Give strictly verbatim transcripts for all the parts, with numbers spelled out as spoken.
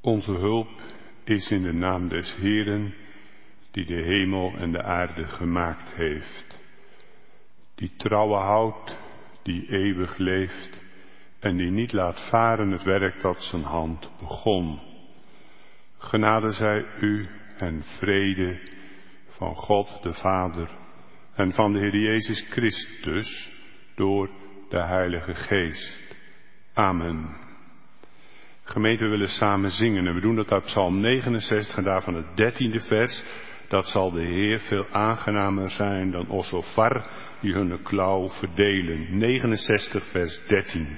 Onze hulp is in de naam des Heeren, die de hemel en de aarde gemaakt heeft. Die trouwe houdt, die eeuwig leeft en die niet laat varen het werk dat zijn hand begon. Genade zij u en vrede van God de Vader en van de Heer Jezus Christus door de Heilige Geest. Amen. Gemeente, we willen samen zingen en we doen dat uit Psalm negenenzestig en daarvan het dertiende vers. Dat zal de Heer veel aangenamer zijn dan Osofar die hun klauw verdelen. negenenzestig vers dertien.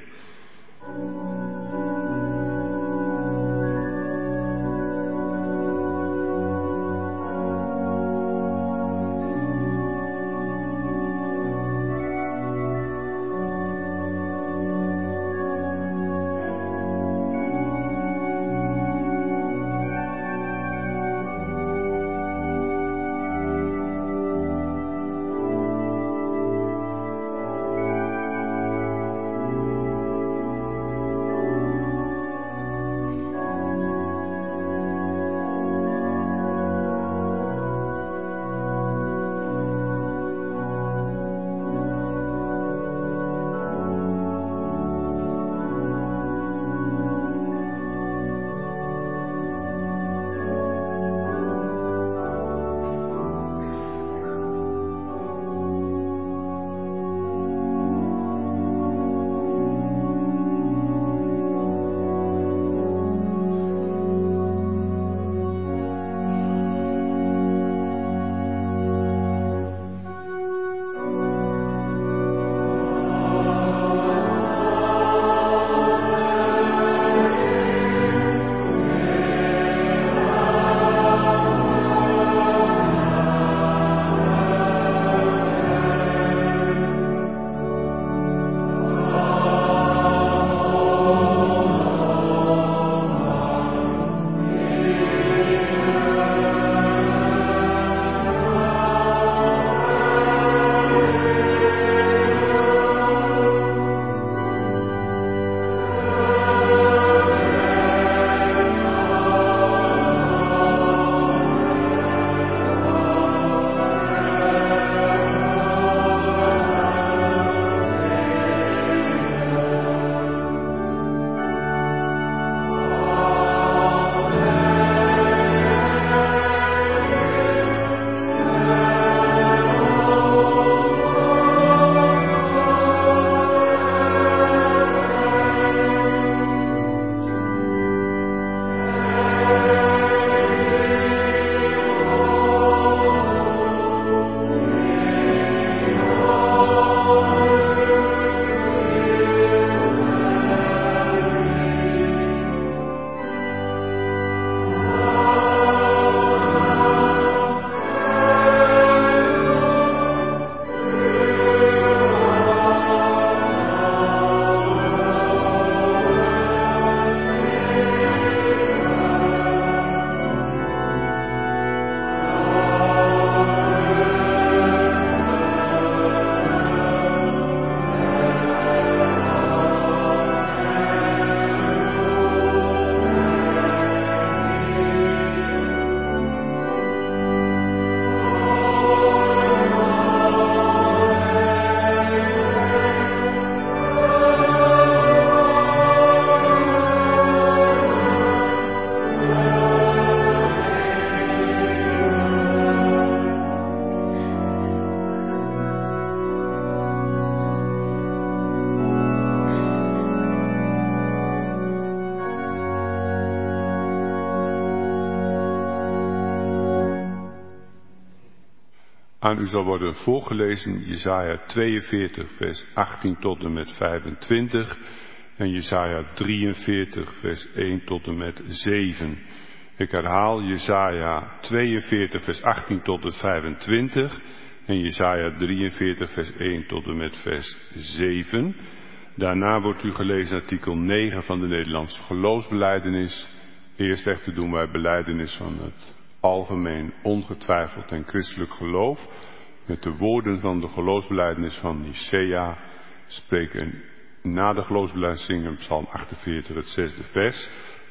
Aan u zal worden voorgelezen Jesaja tweeënveertig vers achttien tot en met vijfentwintig en Jesaja drieënveertig vers één tot en met zeven. Ik herhaal Jesaja tweeënveertig vers achttien tot en vijfentwintig en Jesaja drieënveertig vers één tot en met vers zeven. Daarna wordt u gelezen artikel negen van de Nederlandse geloofsbelijdenis. Eerst echter doen wij belijdenis van het algemeen, ongetwijfeld en christelijk geloof. Met de woorden van de geloofsbelijdenis van Nicea spreken na de geloofsbelijdenis zingen Psalm achtenveertig het zesde vers.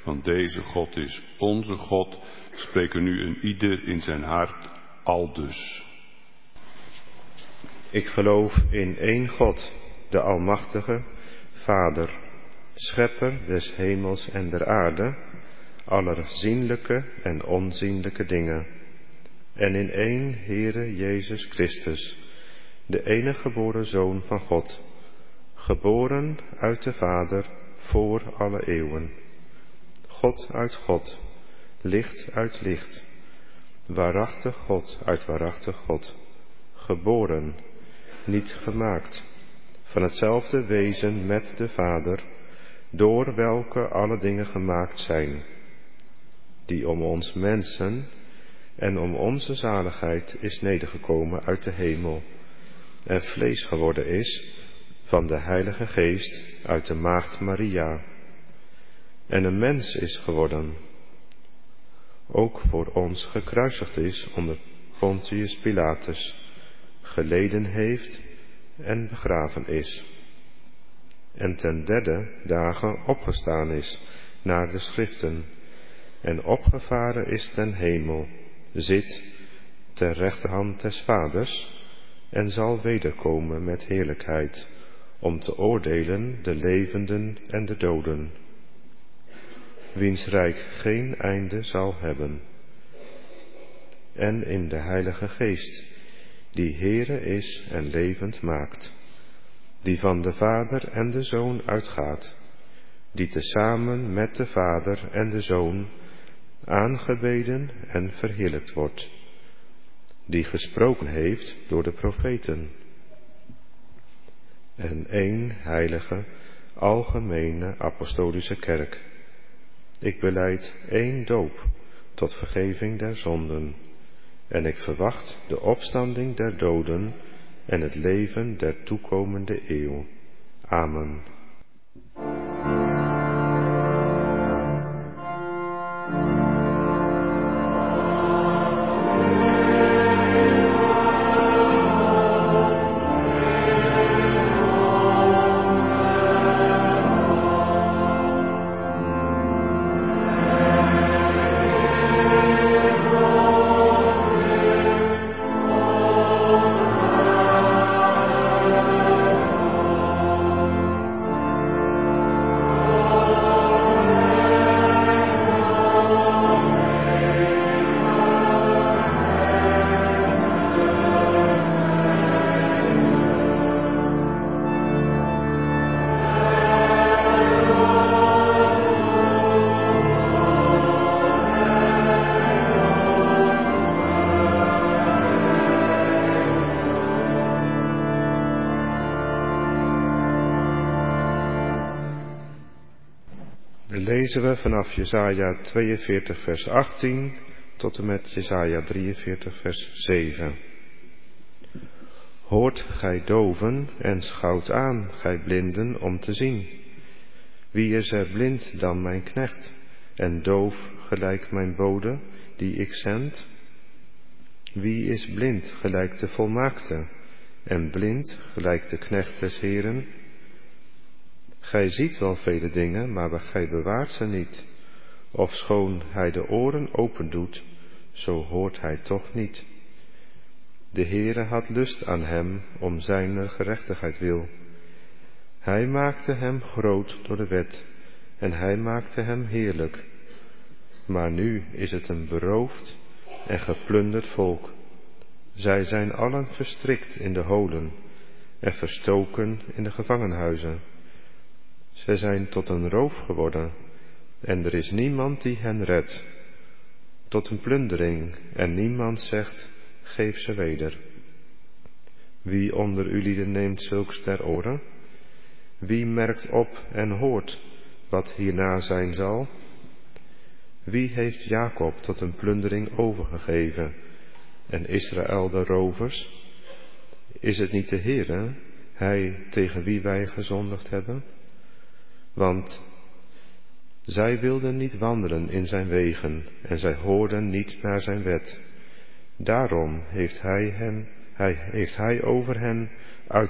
want deze God is onze God, spreken nu een ieder in zijn hart aldus. Ik geloof in één God, de Almachtige, Vader, Schepper des hemels en der aarde, aller zienlijke en onzienlijke dingen, en in één Heere Jezus Christus, de enige geboren Zoon van God, geboren uit de Vader voor alle eeuwen, God uit God, licht uit licht, waarachtig God uit waarachtig God, geboren, niet gemaakt, van hetzelfde wezen met de Vader, door welke alle dingen gemaakt zijn, die om ons mensen en om onze zaligheid is nedergekomen uit de hemel, en vlees geworden is van de Heilige Geest uit de maagd Maria, en een mens is geworden, ook voor ons gekruisigd is onder Pontius Pilatus, geleden heeft en begraven is, en ten derde dagen opgestaan is naar de schriften, en opgevaren is ten hemel, zit ter rechterhand des Vaders, en zal wederkomen met heerlijkheid, om te oordelen de levenden en de doden, wiens rijk geen einde zal hebben, en in de Heilige Geest, die Heere is en levend maakt, die van de Vader en de Zoon uitgaat, die tezamen met de Vader en de Zoon aangebeden en verheerlijkt wordt, die gesproken heeft door de profeten, en één heilige, algemene apostolische kerk. Ik belijd één doop tot vergeving der zonden, en ik verwacht de opstanding der doden en het leven der toekomende eeuw. Amen. Lezen we vanaf Jesaja tweeënveertig vers achttien tot en met Jesaja drieënveertig vers zeven. Hoort gij doven en schouwt aan, gij blinden, om te zien. Wie is er blind dan mijn knecht, en doof gelijk mijn bode, die ik zend? Wie is blind gelijk de volmaakte, en blind gelijk de knecht des Heeren? Gij ziet wel vele dingen, maar gij bewaart ze niet. Ofschoon hij de oren opendoet, zo hoort hij toch niet. De Heere had lust aan hem om zijn gerechtigheid wil. Hij maakte hem groot door de wet, en hij maakte hem heerlijk. Maar nu is het een beroofd en geplunderd volk. Zij zijn allen verstrikt in de holen en verstoken in de gevangenhuizen. Zij zijn tot een roof geworden, en er is niemand die hen redt. Tot een plundering, en niemand zegt, geef ze weder. Wie onder ulieden neemt zulks ter oren? Wie merkt op en hoort wat hierna zijn zal? Wie heeft Jacob tot een plundering overgegeven, en Israël de rovers? Is het niet de Heere, hij tegen wie wij gezondigd hebben? Want zij wilden niet wandelen in zijn wegen, en zij hoorden niet naar zijn wet. Daarom heeft hij, hen, hij, heeft hij over hen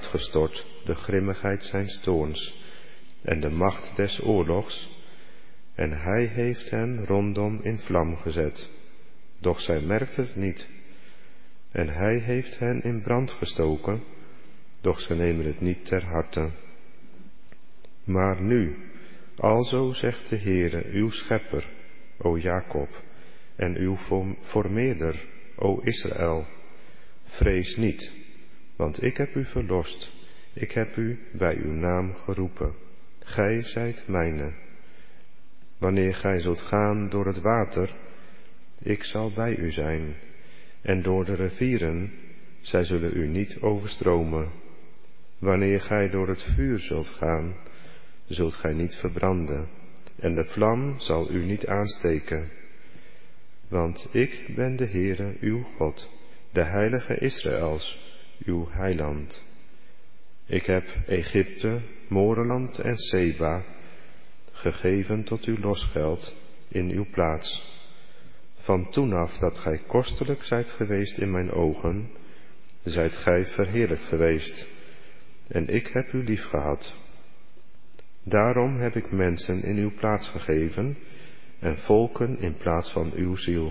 uitgestort de grimmigheid zijns toorns en de macht des oorlogs, En hij heeft hen rondom in vlam gezet, doch zij merkten het niet. En hij heeft hen in brand gestoken, doch ze nemen het niet ter harte. Maar nu, alzo zegt de Heere, uw schepper, o Jacob, en uw vormeerder, o Israël, vrees niet, want ik heb u verlost, ik heb u bij uw naam geroepen, gij zijt mijne. Wanneer gij zult gaan door het water, ik zal bij u zijn, en door de rivieren, zij zullen u niet overstromen. Wanneer gij door het vuur zult gaan, zult gij niet verbranden, en de vlam zal u niet aansteken. Want ik ben de Heere, uw God, de Heilige Israëls, uw heiland. Ik heb Egypte, Moreland en Seba gegeven tot uw losgeld in uw plaats. Van toen af dat gij kostelijk zijt geweest in mijn ogen, zijt gij verheerlijkt geweest, en ik heb u liefgehad. Daarom heb ik mensen in uw plaats gegeven en volken in plaats van uw ziel.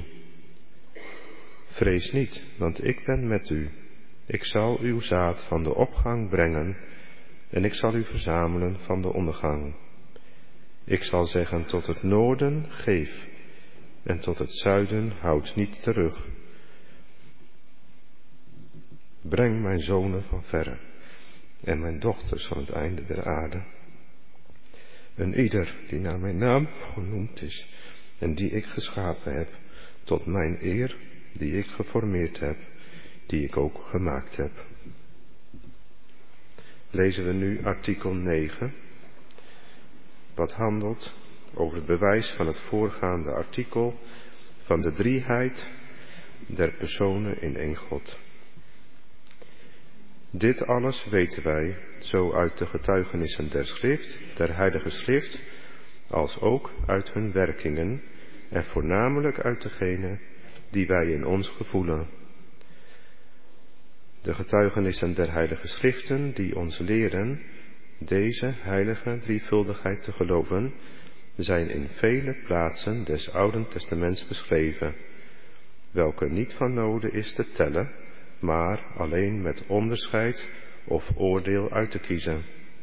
Vrees niet, want ik ben met u. Ik zal uw zaad van de opgang brengen en ik zal u verzamelen van de ondergang. Ik zal zeggen tot het noorden, geef, en tot het zuiden, houd niet terug. Breng mijn zonen van verre en mijn dochters van het einde der aarde. En ieder die naar mijn naam genoemd is en die ik geschapen heb, tot mijn eer, die ik geformeerd heb, die ik ook gemaakt heb. Lezen we nu artikel negen, wat handelt over het bewijs van het voorgaande artikel van de drieheid der personen in één God. Dit alles weten wij, zo uit de getuigenissen der schrift, der heilige schrift, als ook uit hun werkingen, en voornamelijk uit degene die wij in ons gevoelen. De getuigenissen der heilige schriften, die ons leren deze heilige drievuldigheid te geloven, zijn in vele plaatsen des Ouden Testaments beschreven, welke niet van noden is te tellen, maar alleen met onderscheid of oordeel uit te kiezen.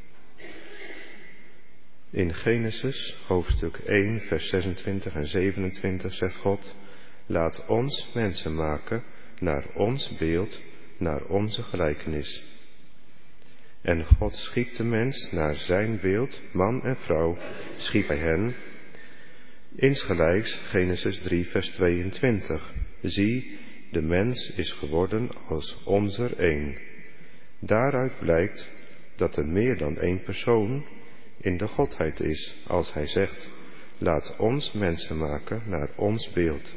In Genesis hoofdstuk één vers zesentwintig en zevenentwintig zegt God: laat ons mensen maken naar ons beeld, naar onze gelijkenis. En God schiep de mens naar zijn beeld, man en vrouw schiep hij hen. Insgelijks Genesis drie vers tweeëntwintig. Zie, de mens is geworden als onzer één. Daaruit blijkt dat er meer dan één persoon in de Godheid is, als hij zegt: laat ons mensen maken naar ons beeld.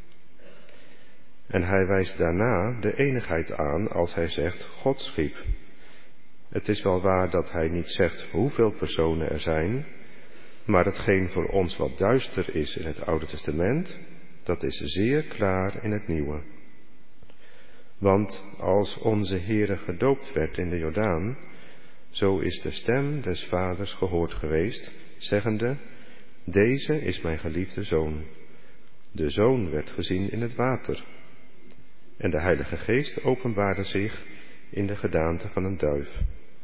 En hij wijst daarna de eenigheid aan als hij zegt: God schiep. Het is wel waar dat hij niet zegt hoeveel personen er zijn, maar hetgeen voor ons wat duister is in het Oude Testament, dat is zeer klaar in het Nieuwe. Want als onze Heere gedoopt werd in de Jordaan, zo is de stem des Vaders gehoord geweest, zeggende: deze is mijn geliefde Zoon. De Zoon werd gezien in het water. En de Heilige Geest openbaarde zich in de gedaante van een duif.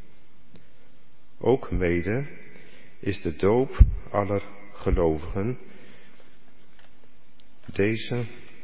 Ook mede is de doop aller gelovigen deze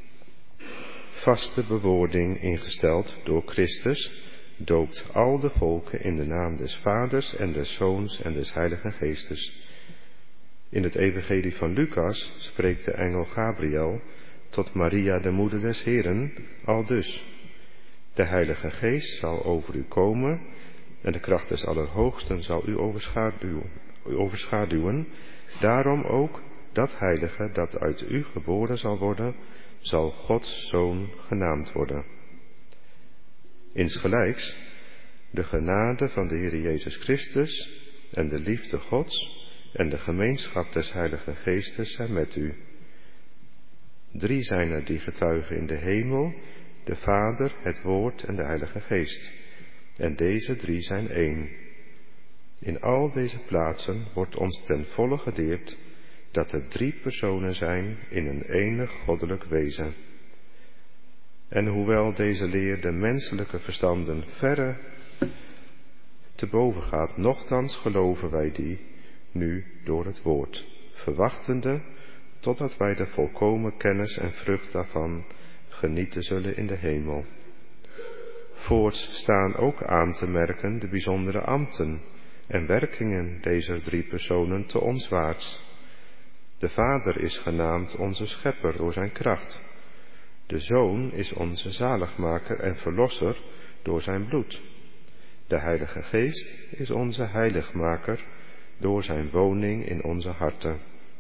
vaste bewoording ingesteld door Christus, doopt al de volken in de naam des Vaders en des Zoons en des Heiligen Geestes. In het evangelie van Lucas spreekt de engel Gabriel tot Maria, de moeder des Heeren, aldus: de Heilige Geest zal over u komen en de kracht des Allerhoogsten zal u overschaduwen. overschaduwen. Daarom ook dat heilige dat uit u geboren zal worden, zal Gods Zoon genaamd worden. Insgelijks, de genade van de Heer Jezus Christus en de liefde Gods en de gemeenschap des Heiligen Geestes zijn met u. Drie zijn er die getuigen in de hemel, de Vader, het Woord en de Heilige Geest. En deze drie zijn één. In al deze plaatsen wordt ons ten volle geleerd dat er drie personen zijn in een enig goddelijk wezen. En hoewel deze leer de menselijke verstanden verre te boven gaat, nochtans geloven wij die nu door het woord, verwachtende totdat wij de volkomen kennis en vrucht daarvan genieten zullen in de hemel. Voorts staan ook aan te merken de bijzondere ambten en werkingen deze drie personen te onswaarts. De Vader is genaamd onze Schepper door zijn kracht. De Zoon is onze zaligmaker en verlosser door zijn bloed. De Heilige Geest is onze heiligmaker door zijn woning in onze harten.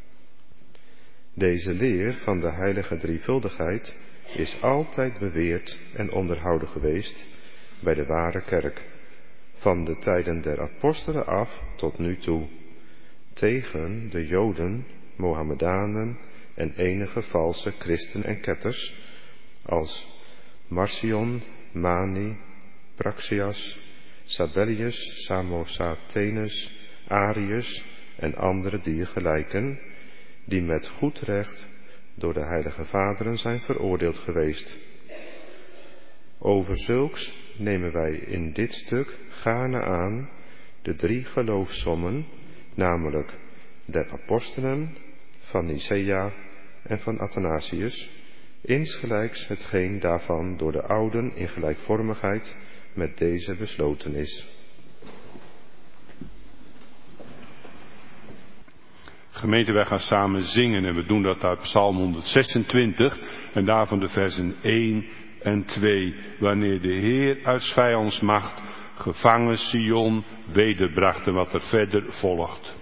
Deze leer van de heilige drievuldigheid is altijd beweerd en onderhouden geweest bij de ware kerk, van de tijden der apostelen af tot nu toe, tegen de Joden, Mohammedanen en enige valse christen en ketters, als Marcion, Mani, Praxias, Sabellius, Samosathenus, Arius en andere diergelijken, die met goed recht door de heilige vaderen zijn veroordeeld geweest. Over zulks nemen wij in dit stuk gaarne aan de drie geloofssommen, namelijk der apostelen, van Nicea en van Athanasius, insgelijks hetgeen daarvan door de ouden in gelijkvormigheid met deze besloten is. Gemeente, wij gaan samen zingen en we doen dat uit Psalm honderdzesentwintig en daarvan de versen één en twee. Wanneer de Heer uit 's vijands macht gevangen Sion wederbracht en wat er verder volgt.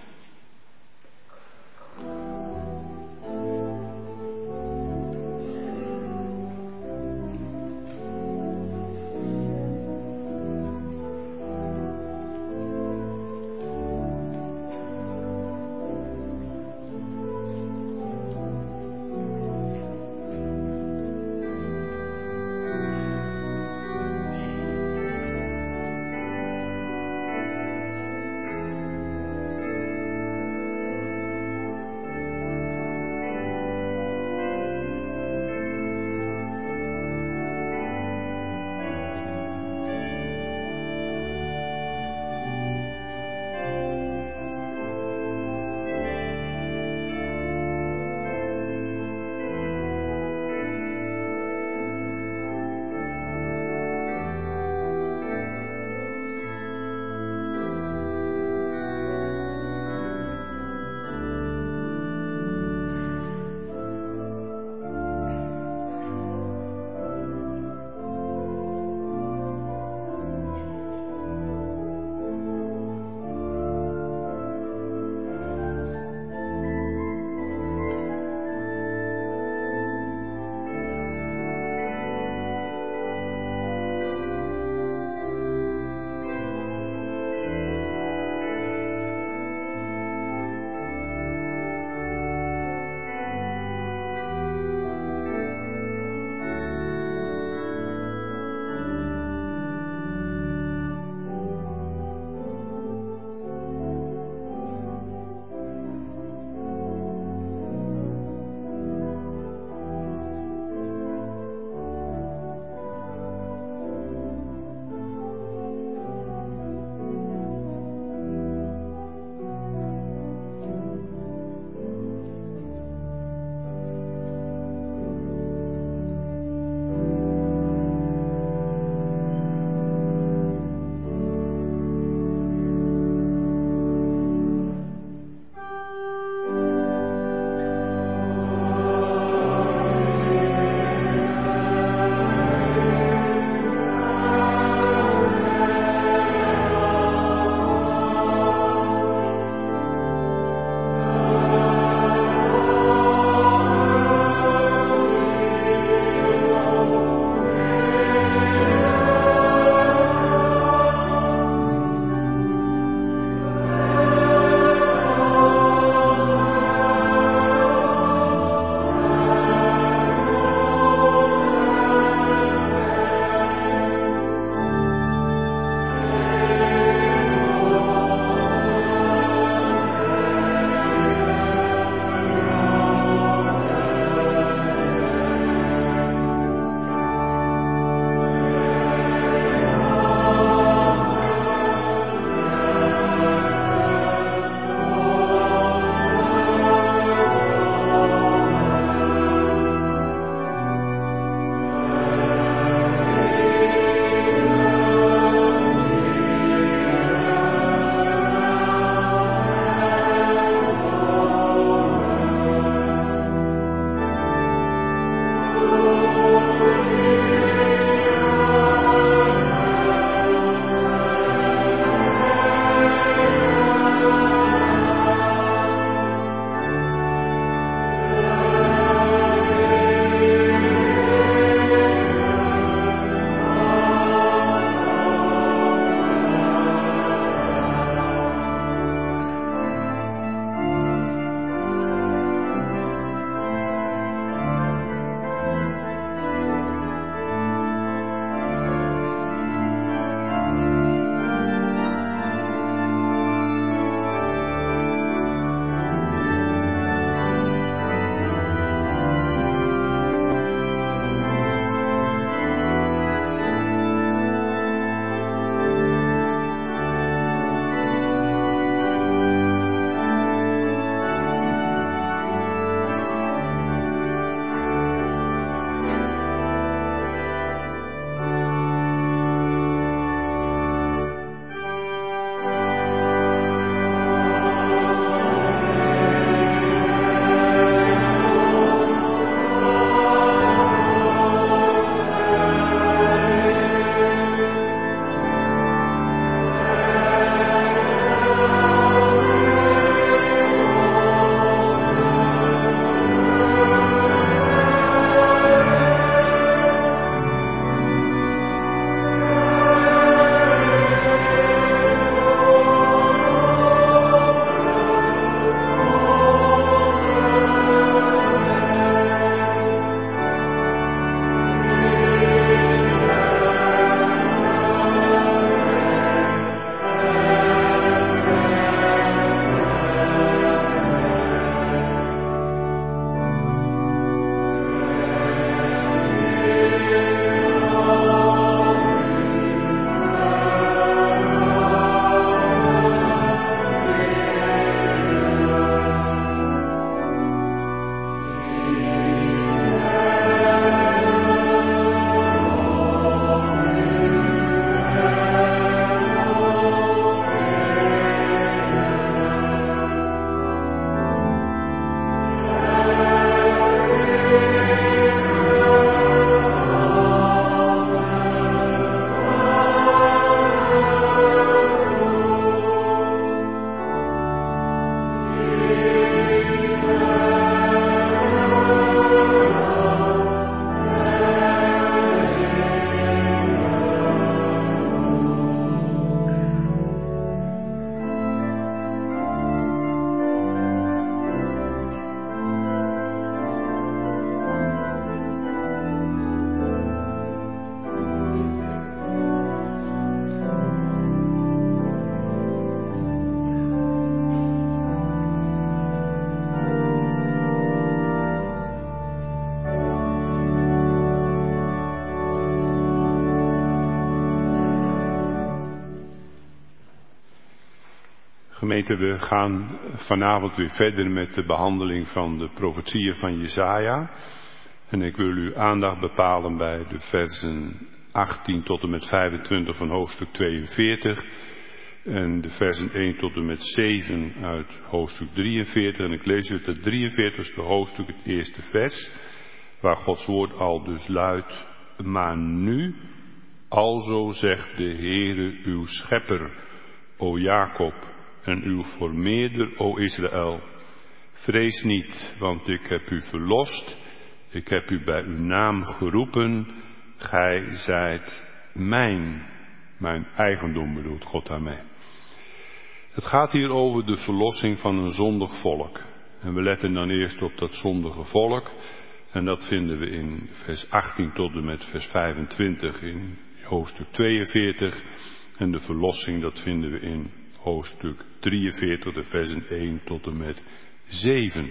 Gemeente, we gaan vanavond weer verder met de behandeling van de profetieën van Jesaja. En ik wil uw aandacht bepalen bij de versen achttien tot en met vijfentwintig van hoofdstuk tweeënveertig. En de versen één tot en met zeven uit hoofdstuk drieënveertig. En ik lees uit het drieënveertigste hoofdstuk, het eerste vers, waar Gods woord al dus luidt: maar nu, alzo zegt de Heere uw schepper, o Jacob, en uw Vormeerder, o Israël. Vrees niet, want ik heb u verlost, ik heb u bij uw naam geroepen, gij zijt mijn, mijn eigendom bedoelt God daarmee. Het gaat hier over de verlossing van een zondig volk. En we letten dan eerst op dat zondige volk. En dat vinden we in vers achttien tot en met vers vijfentwintig in hoofdstuk tweeënveertig. En de verlossing, dat vinden we in hoofdstuk drieënveertig, de versen één tot en met zeven.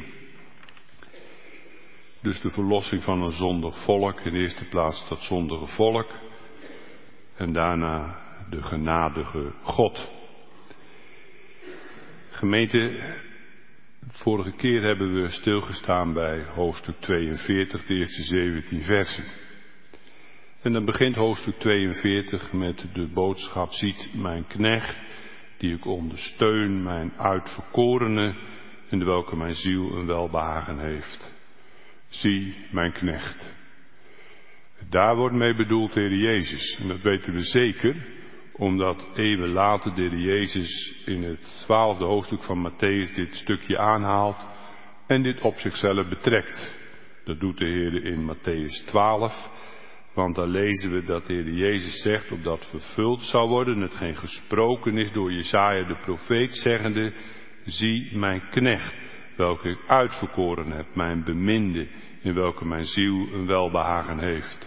Dus de verlossing van een zondig volk, in de eerste plaats dat zondige volk. En daarna de genadige God. Gemeente, vorige keer hebben we stilgestaan bij hoofdstuk tweeënveertig, de eerste zeventien versen. En dan begint hoofdstuk tweeënveertig met de boodschap: ziet mijn knecht, die ik ondersteun, mijn uitverkorene, in welke mijn ziel een welbehagen heeft. Zie mijn knecht. Daar wordt mee bedoeld de Heer Jezus. En dat weten we zeker, omdat eeuwen later de Heer Jezus in het twaalfde hoofdstuk van Matthäus dit stukje aanhaalt en dit op zichzelf betrekt. Dat doet de Heer in Matthäus twaalf, want daar lezen we dat de Heer Jezus zegt, opdat vervuld zou worden, hetgeen gesproken is door Jesaja de profeet, zeggende: zie mijn knecht, welke ik uitverkoren heb, mijn beminde, in welke mijn ziel een welbehagen heeft.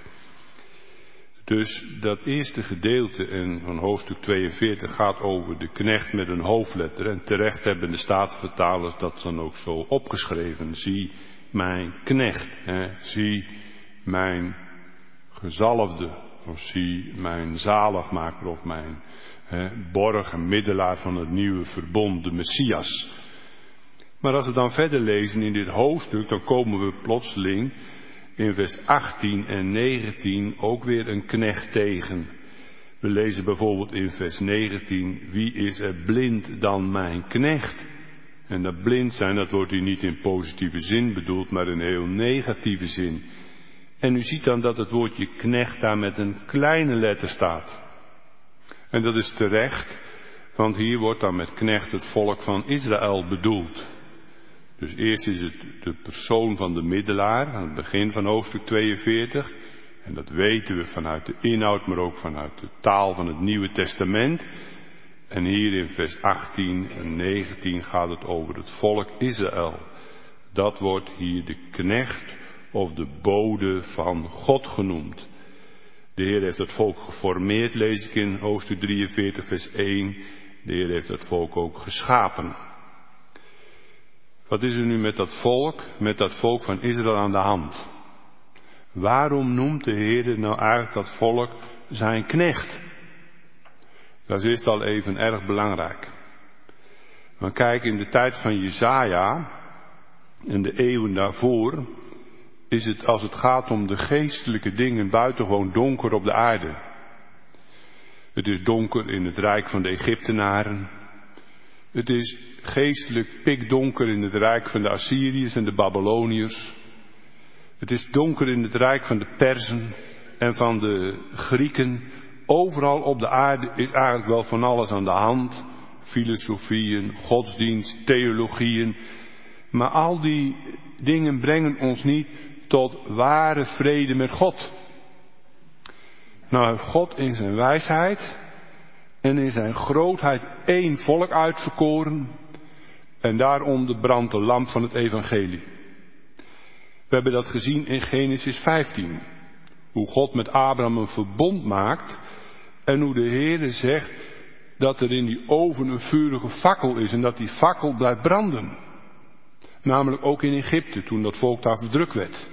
Dus dat eerste gedeelte in van hoofdstuk tweeënveertig gaat over de knecht met een hoofdletter. En terecht hebben de Statenvertalers dat dan ook zo opgeschreven. Zie mijn knecht, hè. Zie mijn gezalfde, of zie mijn zaligmaker of mijn hè, borg en middelaar van het nieuwe verbond, de Messias. Maar als we dan verder lezen in dit hoofdstuk, dan komen we plotseling in vers achttien en negentien ook weer een knecht tegen. We lezen bijvoorbeeld in vers negentien: wie is er blind dan mijn knecht? En dat blind zijn, dat wordt hier niet in positieve zin bedoeld, maar in heel negatieve zin. En u ziet dan dat het woordje knecht daar met een kleine letter staat. En dat is terecht, want hier wordt dan met knecht het volk van Israël bedoeld. Dus eerst is het de persoon van de middelaar, aan het begin van hoofdstuk tweeënveertig. En dat weten we vanuit de inhoud, maar ook vanuit de taal van het Nieuwe Testament. En hier in vers achttien en negentien gaat het over het volk Israël. Dat wordt hier de knecht of de bode van God genoemd. De Heer heeft het volk geformeerd, lees ik in hoofdstuk drieënveertig vers één. De Heer heeft het volk ook geschapen. Wat is er nu met dat volk, met dat volk van Israël aan de hand? Waarom noemt de Heer nou eigenlijk dat volk zijn knecht? Dat is eerst al even erg belangrijk. Maar kijk, in de tijd van Jesaja en de eeuwen daarvoor is het, als het gaat om de geestelijke dingen, buitengewoon donker op de aarde. Het is donker in het rijk van de Egyptenaren. Het is geestelijk pikdonker in het rijk van de Assyriërs en de Babyloniërs. Het is donker in het rijk van de Perzen en van de Grieken. Overal op de aarde is eigenlijk wel van alles aan de hand. Filosofieën, godsdienst, theologieën. Maar al die dingen brengen ons niet tot ware vrede met God. Nou heeft God in zijn wijsheid en in zijn grootheid één volk uitverkoren. En daaronder brandt de lamp van het evangelie. We hebben dat gezien in Genesis vijftien. Hoe God met Abraham een verbond maakt. En hoe de Heere zegt dat er in die oven een vurige fakkel is. En dat die fakkel blijft branden. Namelijk ook in Egypte, toen dat volk daar verdrukt werd.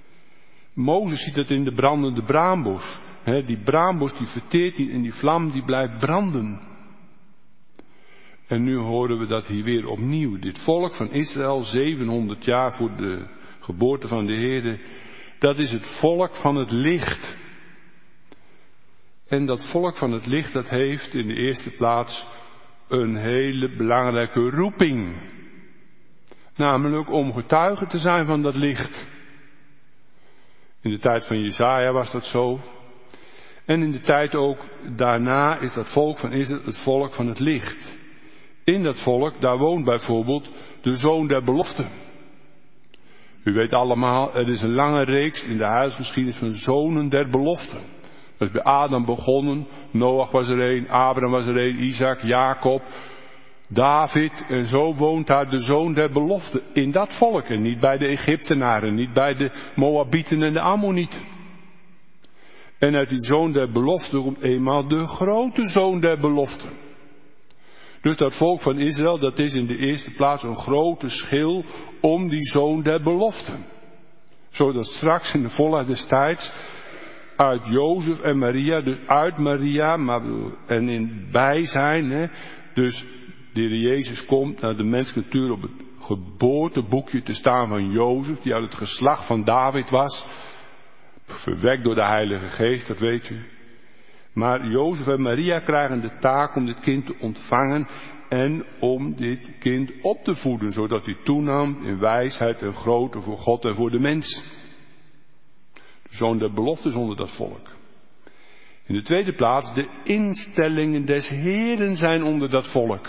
Mozes ziet het in de brandende braambos. He, die braambos die verteert hij en die vlam die blijft branden. En nu horen we dat hier weer opnieuw. Dit volk van Israël, zevenhonderd jaar voor de geboorte van de Heer, dat is het volk van het licht. En dat volk van het licht, dat heeft in de eerste plaats een hele belangrijke roeping. Namelijk om getuige te zijn van dat licht. In de tijd van Jesaja was dat zo. En in de tijd ook daarna is dat volk van Israël het volk van het licht. In dat volk, daar woont bijvoorbeeld de zoon der belofte. U weet allemaal, er is een lange reeks in de huisgeschiedenis van zonen der belofte. Dat is bij Adam begonnen, Noach was er een, Abraham was er een, Isaac, Jacob, David. En zo woont daar de zoon der belofte in dat volk. En niet bij de Egyptenaren, niet bij de Moabieten en de Ammonieten. En uit die zoon der belofte komt eenmaal de grote zoon der belofte. Dus dat volk van Israël, dat is in de eerste plaats een grote schil om die zoon der belofte. Zodat straks in de volheid des tijds uit Jozef en Maria, dus uit Maria maar, en in bijzijn, hè, dus de Heer Jezus komt naar de menselijke natuur op het geboorteboekje te staan van Jozef, die uit het geslacht van David was, verwekt door de Heilige Geest, dat weet u. Maar Jozef en Maria krijgen de taak om dit kind te ontvangen en om dit kind op te voeden, zodat hij toenam in wijsheid en grootte voor God en voor de mens. De zoon der belofte is onder dat volk. In de tweede plaats, de instellingen des Heeren zijn onder dat volk.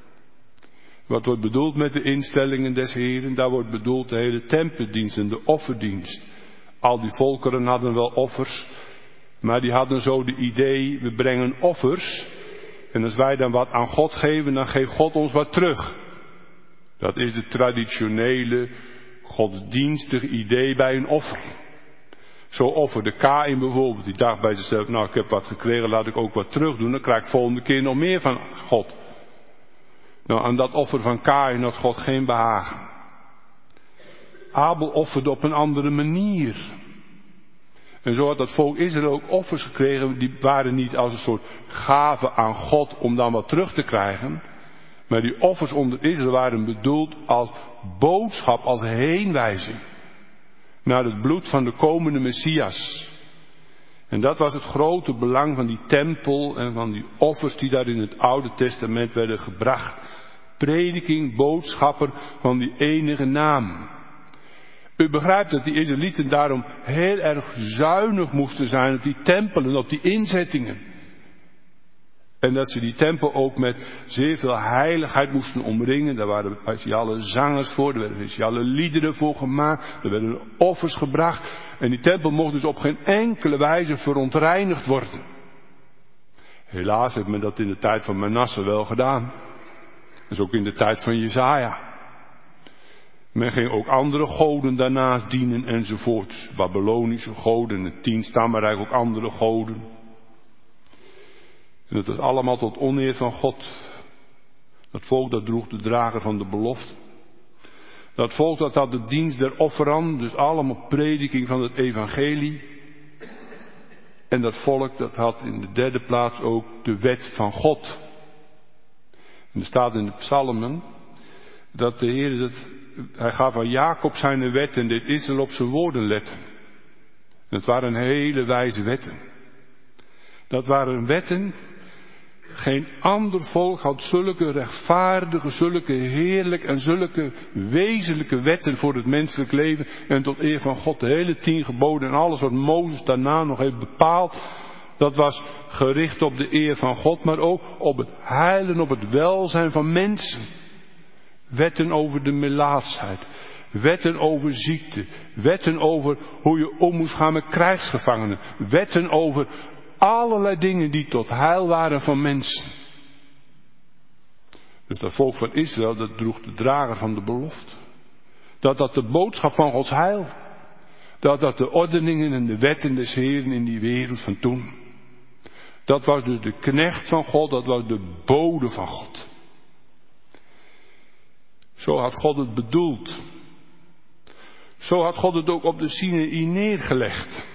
Wat wordt bedoeld met de instellingen des Heeren? Daar wordt bedoeld de hele tempeldienst en de offerdienst. Al die volkeren hadden wel offers, maar die hadden zo de idee, we brengen offers. En als wij dan wat aan God geven, dan geeft God ons wat terug. Dat is de traditionele godsdienstige idee bij een offer. Zo offerde Kaïn bijvoorbeeld, die dacht bij zichzelf, nou ik heb wat gekregen, laat ik ook wat terug doen, dan krijg ik volgende keer nog meer van God. Nou, aan dat offer van Kaïn had God geen behagen. Abel offerde op een andere manier. En zo had dat volk Israël ook offers gekregen, die waren niet als een soort gave aan God om dan wat terug te krijgen. Maar die offers onder Israël waren bedoeld als boodschap, als heenwijzing naar het bloed van de komende Messias. En dat was het grote belang van die tempel en van die offers die daar in het Oude Testament werden gebracht. Prediking, boodschapper van die enige naam. U begrijpt dat die Israëlieten daarom heel erg zuinig moesten zijn op die tempelen, op die inzettingen. En dat ze die tempel ook met zeer veel heiligheid moesten omringen. Daar waren speciale zangers voor, er werden speciale liederen voor gemaakt, er werden offers gebracht. En die tempel mocht dus op geen enkele wijze verontreinigd worden. Helaas heeft men dat in de tijd van Manasse wel gedaan. Dus ook in de tijd van Jesaja. Men ging ook andere goden daarnaast dienen enzovoort. Babylonische goden, het tienstammenrijk ook andere goden. En dat is allemaal tot oneer van God. Dat volk dat droeg de drager van de belofte. Dat volk dat had de dienst der offeranden, dus allemaal prediking van het evangelie. En dat volk dat had in de derde plaats ook de wet van God. En er staat in de psalmen dat de Heer, dat, hij gaf aan Jacob zijn wet en dit Israël op zijn woorden letten. En het waren hele wijze wetten. Dat waren wetten, geen ander volk had zulke rechtvaardige, zulke heerlijke en zulke wezenlijke wetten voor het menselijk leven en tot eer van God. De hele tien geboden en alles wat Mozes daarna nog heeft bepaald, dat was gericht op de eer van God, maar ook op het heil en op het welzijn van mensen. Wetten over de melaatsheid, wetten over ziekte, wetten over hoe je om moest gaan met krijgsgevangenen, wetten over allerlei dingen die tot heil waren van mensen. Dus dat volk van Israël, dat droeg de drager van de belofte. Dat dat de boodschap van Gods heil. Dat dat de ordeningen en de wetten des Heeren in die wereld van toen. Dat was dus de knecht van God, dat was de bode van God. Zo had God het bedoeld. Zo had God het ook op de Sinaï neergelegd.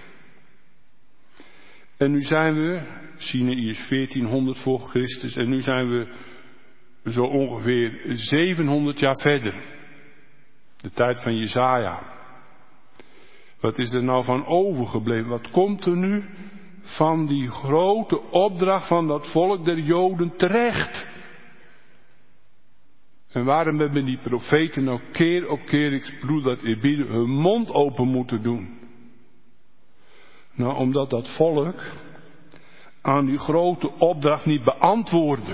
En nu zijn we, Sinaï is veertienhonderd voor Christus, en nu zijn we zo ongeveer zevenhonderd jaar verder. De tijd van Jesaja. Wat is er nou van overgebleven? Wat komt er nu van die grote opdracht van dat volk der Joden terecht? En waarom hebben die profeten nou keer op keer, ik bedoel dat eerbiedig, hun mond open moeten doen? Nou, omdat dat volk aan die grote opdracht niet beantwoordde.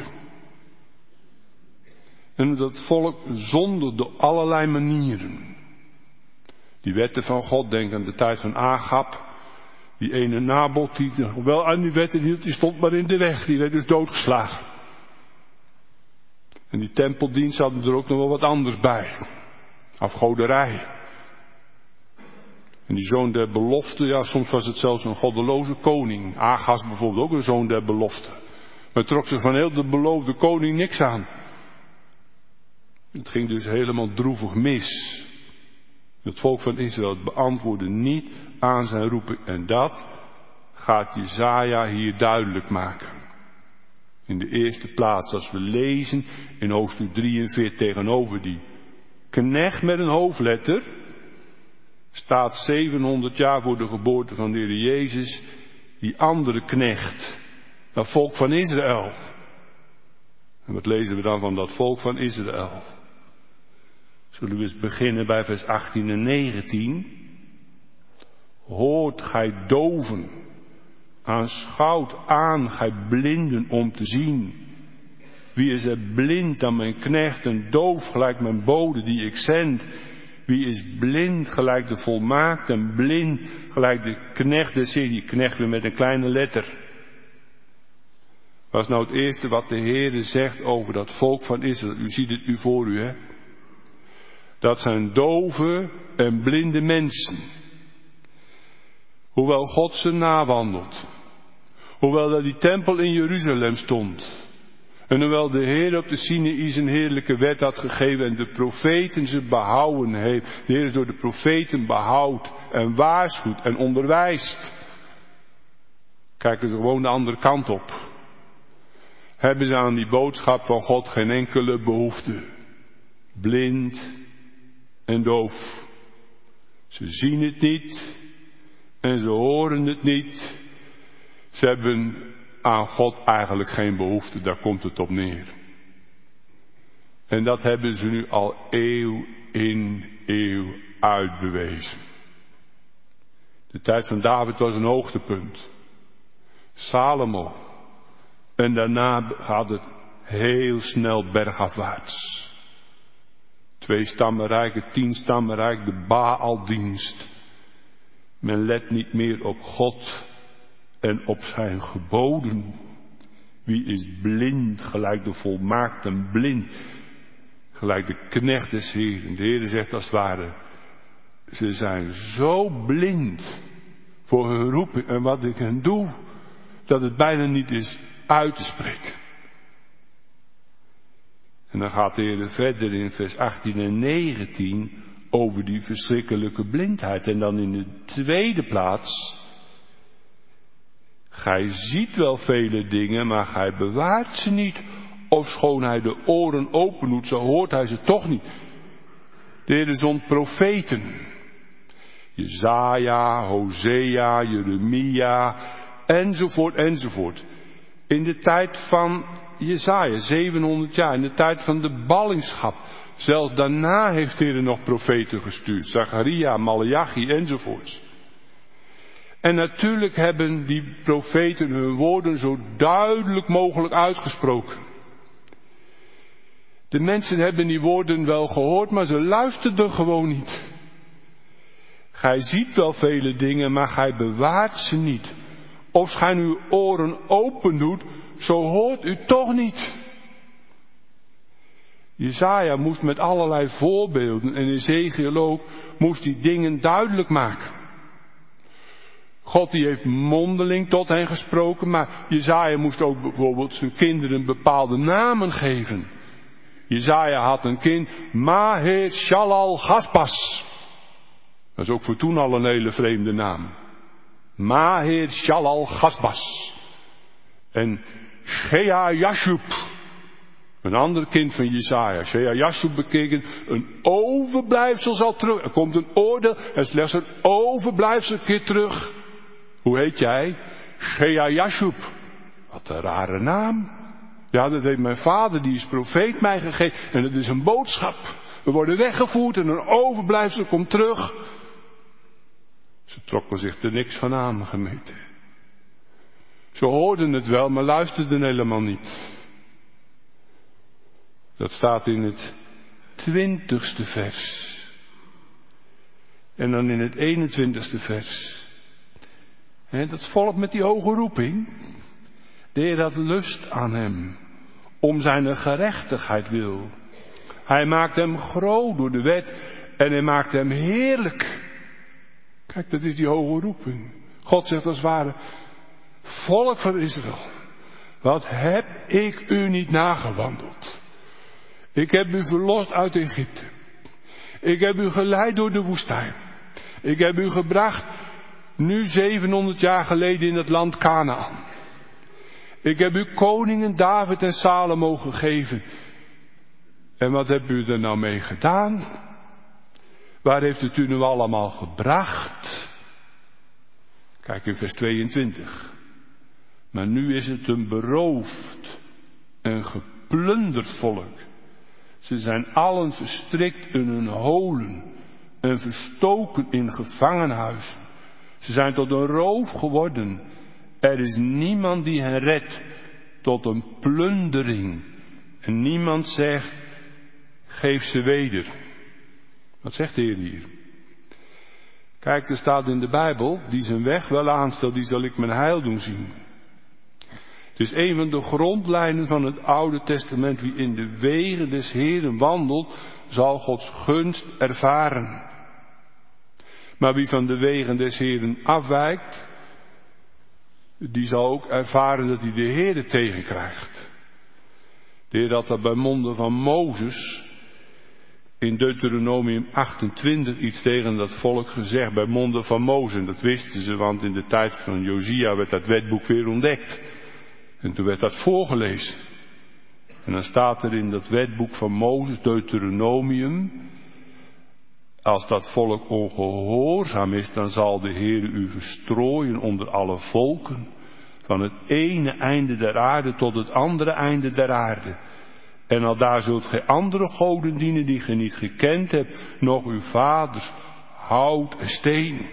En dat volk zonderde op allerlei manieren. Die wetten van God, denk aan de tijd van Agab. Die ene Nabot die wel aan die wetten hield, die stond maar in de weg. Die werd dus doodgeslagen. En die tempeldienst hadden er ook nog wel wat anders bij. Afgoderij. En die zoon der belofte, ja, soms was het zelfs een goddeloze koning. Agas bijvoorbeeld, ook een zoon der belofte. Maar trok zich van heel de beloofde koning niks aan. Het ging dus helemaal droevig mis. Het volk van Israël beantwoordde niet aan zijn roeping. En dat gaat Jesaja hier duidelijk maken. In de eerste plaats, als we lezen in hoofdstuk drieënveertig tegenover die knecht met een hoofdletter, staat zevenhonderd jaar voor de geboorte van de Heer Jezus, die andere knecht, dat volk van Israël. En wat lezen we dan van dat volk van Israël? Zullen we eens beginnen bij vers achttien en negentien. Hoort gij doven, aanschouwt aan gij blinden om te zien. Wie is er blind dan mijn knecht en doof gelijk mijn bode die ik zend? Wie is blind gelijk de volmaakt en blind gelijk de knecht des Heer? Die knecht weer met een kleine letter. Was nou het eerste wat de Heer zegt over dat volk van Israël. U ziet het u voor u, hè. Dat zijn dove en blinde mensen. Hoewel God ze nawandelt. Hoewel dat die tempel in Jeruzalem stond. En hoewel de Heer op de Sinaï zijn heerlijke wet had gegeven en de profeten ze behouden heeft. De Heer is door de profeten behoud en waarschuwt en onderwijst. Kijken ze gewoon de andere kant op. Hebben ze aan die boodschap van God geen enkele behoefte. Blind en doof. Ze zien het niet en ze horen het niet. Ze hebben aan God eigenlijk geen behoefte, daar komt het op neer. En dat hebben ze nu al eeuw in eeuw uitbewezen. De tijd van David was een hoogtepunt. Salomo. En daarna gaat het heel snel bergafwaarts. Twee stammenrijk, het tien stammenrijk, de Baaldienst. Men let niet meer op God en op zijn geboden. Wie is blind, gelijk de volmaakten blind, gelijk de knecht des Heeren. De Heer zegt als het ware, ze zijn zo blind voor hun roeping en wat ik hen doe, dat het bijna niet is uit te spreken. En dan gaat de Heer verder in vers achttien en negentien over die verschrikkelijke blindheid. En dan in de tweede plaats, gij ziet wel vele dingen, maar gij bewaart ze niet. Ofschoon hij de oren open doet, zo hoort hij ze toch niet. De Heer zond profeten. Jesaja, Hosea, Jeremia, enzovoort, enzovoort. In de tijd van Jesaja, zevenhonderd jaar, in de tijd van de ballingschap. Zelfs daarna heeft de Heer nog profeten gestuurd. Zacharia, Maleachi, enzovoorts. En natuurlijk hebben die profeten hun woorden zo duidelijk mogelijk uitgesproken. De mensen hebben die woorden wel gehoord, maar ze luisterden gewoon niet. Gij ziet wel vele dingen, maar gij bewaart ze niet. Of gij uw oren open doet, zo hoort u toch niet. Jesaja moest met allerlei voorbeelden en Ezekiel ook, moest die dingen duidelijk maken. God die heeft mondeling tot hen gesproken, maar Jesaja moest ook bijvoorbeeld zijn kinderen bepaalde namen geven. Jesaja had een kind, Maher Shalal Gaspas. Dat is ook voor toen al een hele vreemde naam. Maher Shalal Gaspas. En Shea Yashub. Een ander kind van Jesaja, Shear-Jashub bekeken, een overblijfsel zal terug. Er komt een oordeel en slechts een overblijfsel keert terug. Hoe heet jij? Shear-Jashub. Wat een rare naam. Ja, dat heeft mijn vader, die is profeet, mij gegeven. En het is een boodschap. We worden weggevoerd en een overblijfsel komt terug. Ze trokken zich er niks van aan, gemeente. Ze hoorden het wel, maar luisterden helemaal niet. Dat staat in het twintigste vers. En dan in het eenentwintigste vers. He, dat volk met die hoge roeping. De Heer had lust aan hem. Om zijn gerechtigheid wil. Hij maakt hem groot door de wet. En hij maakt hem heerlijk. Kijk, dat is die hoge roeping. God zegt als het ware. Volk van Israël. Wat heb ik u niet nagewandeld. Ik heb u verlost uit Egypte. Ik heb u geleid door de woestijn. Ik heb u gebracht nu zevenhonderd jaar geleden in het land Kanaan. Ik heb u koningen David en Salomo gegeven. En wat hebt u er nou mee gedaan? Waar heeft het u nu allemaal gebracht? Kijk in vers tweeëntwintig. Maar nu is het een beroofd en geplunderd volk. Ze zijn allen verstrikt in hun holen en verstoken in gevangenhuizen. Ze zijn tot een roof geworden. Er is niemand die hen redt tot een plundering. En niemand zegt, geef ze weder. Wat zegt de Heer hier? Kijk, er staat in de Bijbel, die zijn weg wel aanstelt, die zal ik mijn heil doen zien. Het is een van de grondlijnen van het Oude Testament. Wie in de wegen des Heeren wandelt, zal Gods gunst ervaren. Maar wie van de wegen des Heeren afwijkt, die zal ook ervaren dat hij de Heere tegenkrijgt. De Heer had dat bij monden van Mozes in Deuteronomium achtentwintig iets tegen dat volk gezegd, bij monden van Mozes. En dat wisten ze, want in de tijd van Josia werd dat wetboek weer ontdekt. En toen werd dat voorgelezen. En dan staat er in dat wetboek van Mozes, Deuteronomium, als dat volk ongehoorzaam is, dan zal de Heer u verstrooien onder alle volken, van het ene einde der aarde tot het andere einde der aarde. En al daar zult gij andere goden dienen die gij niet gekend hebt, nog uw vaders, hout en steen.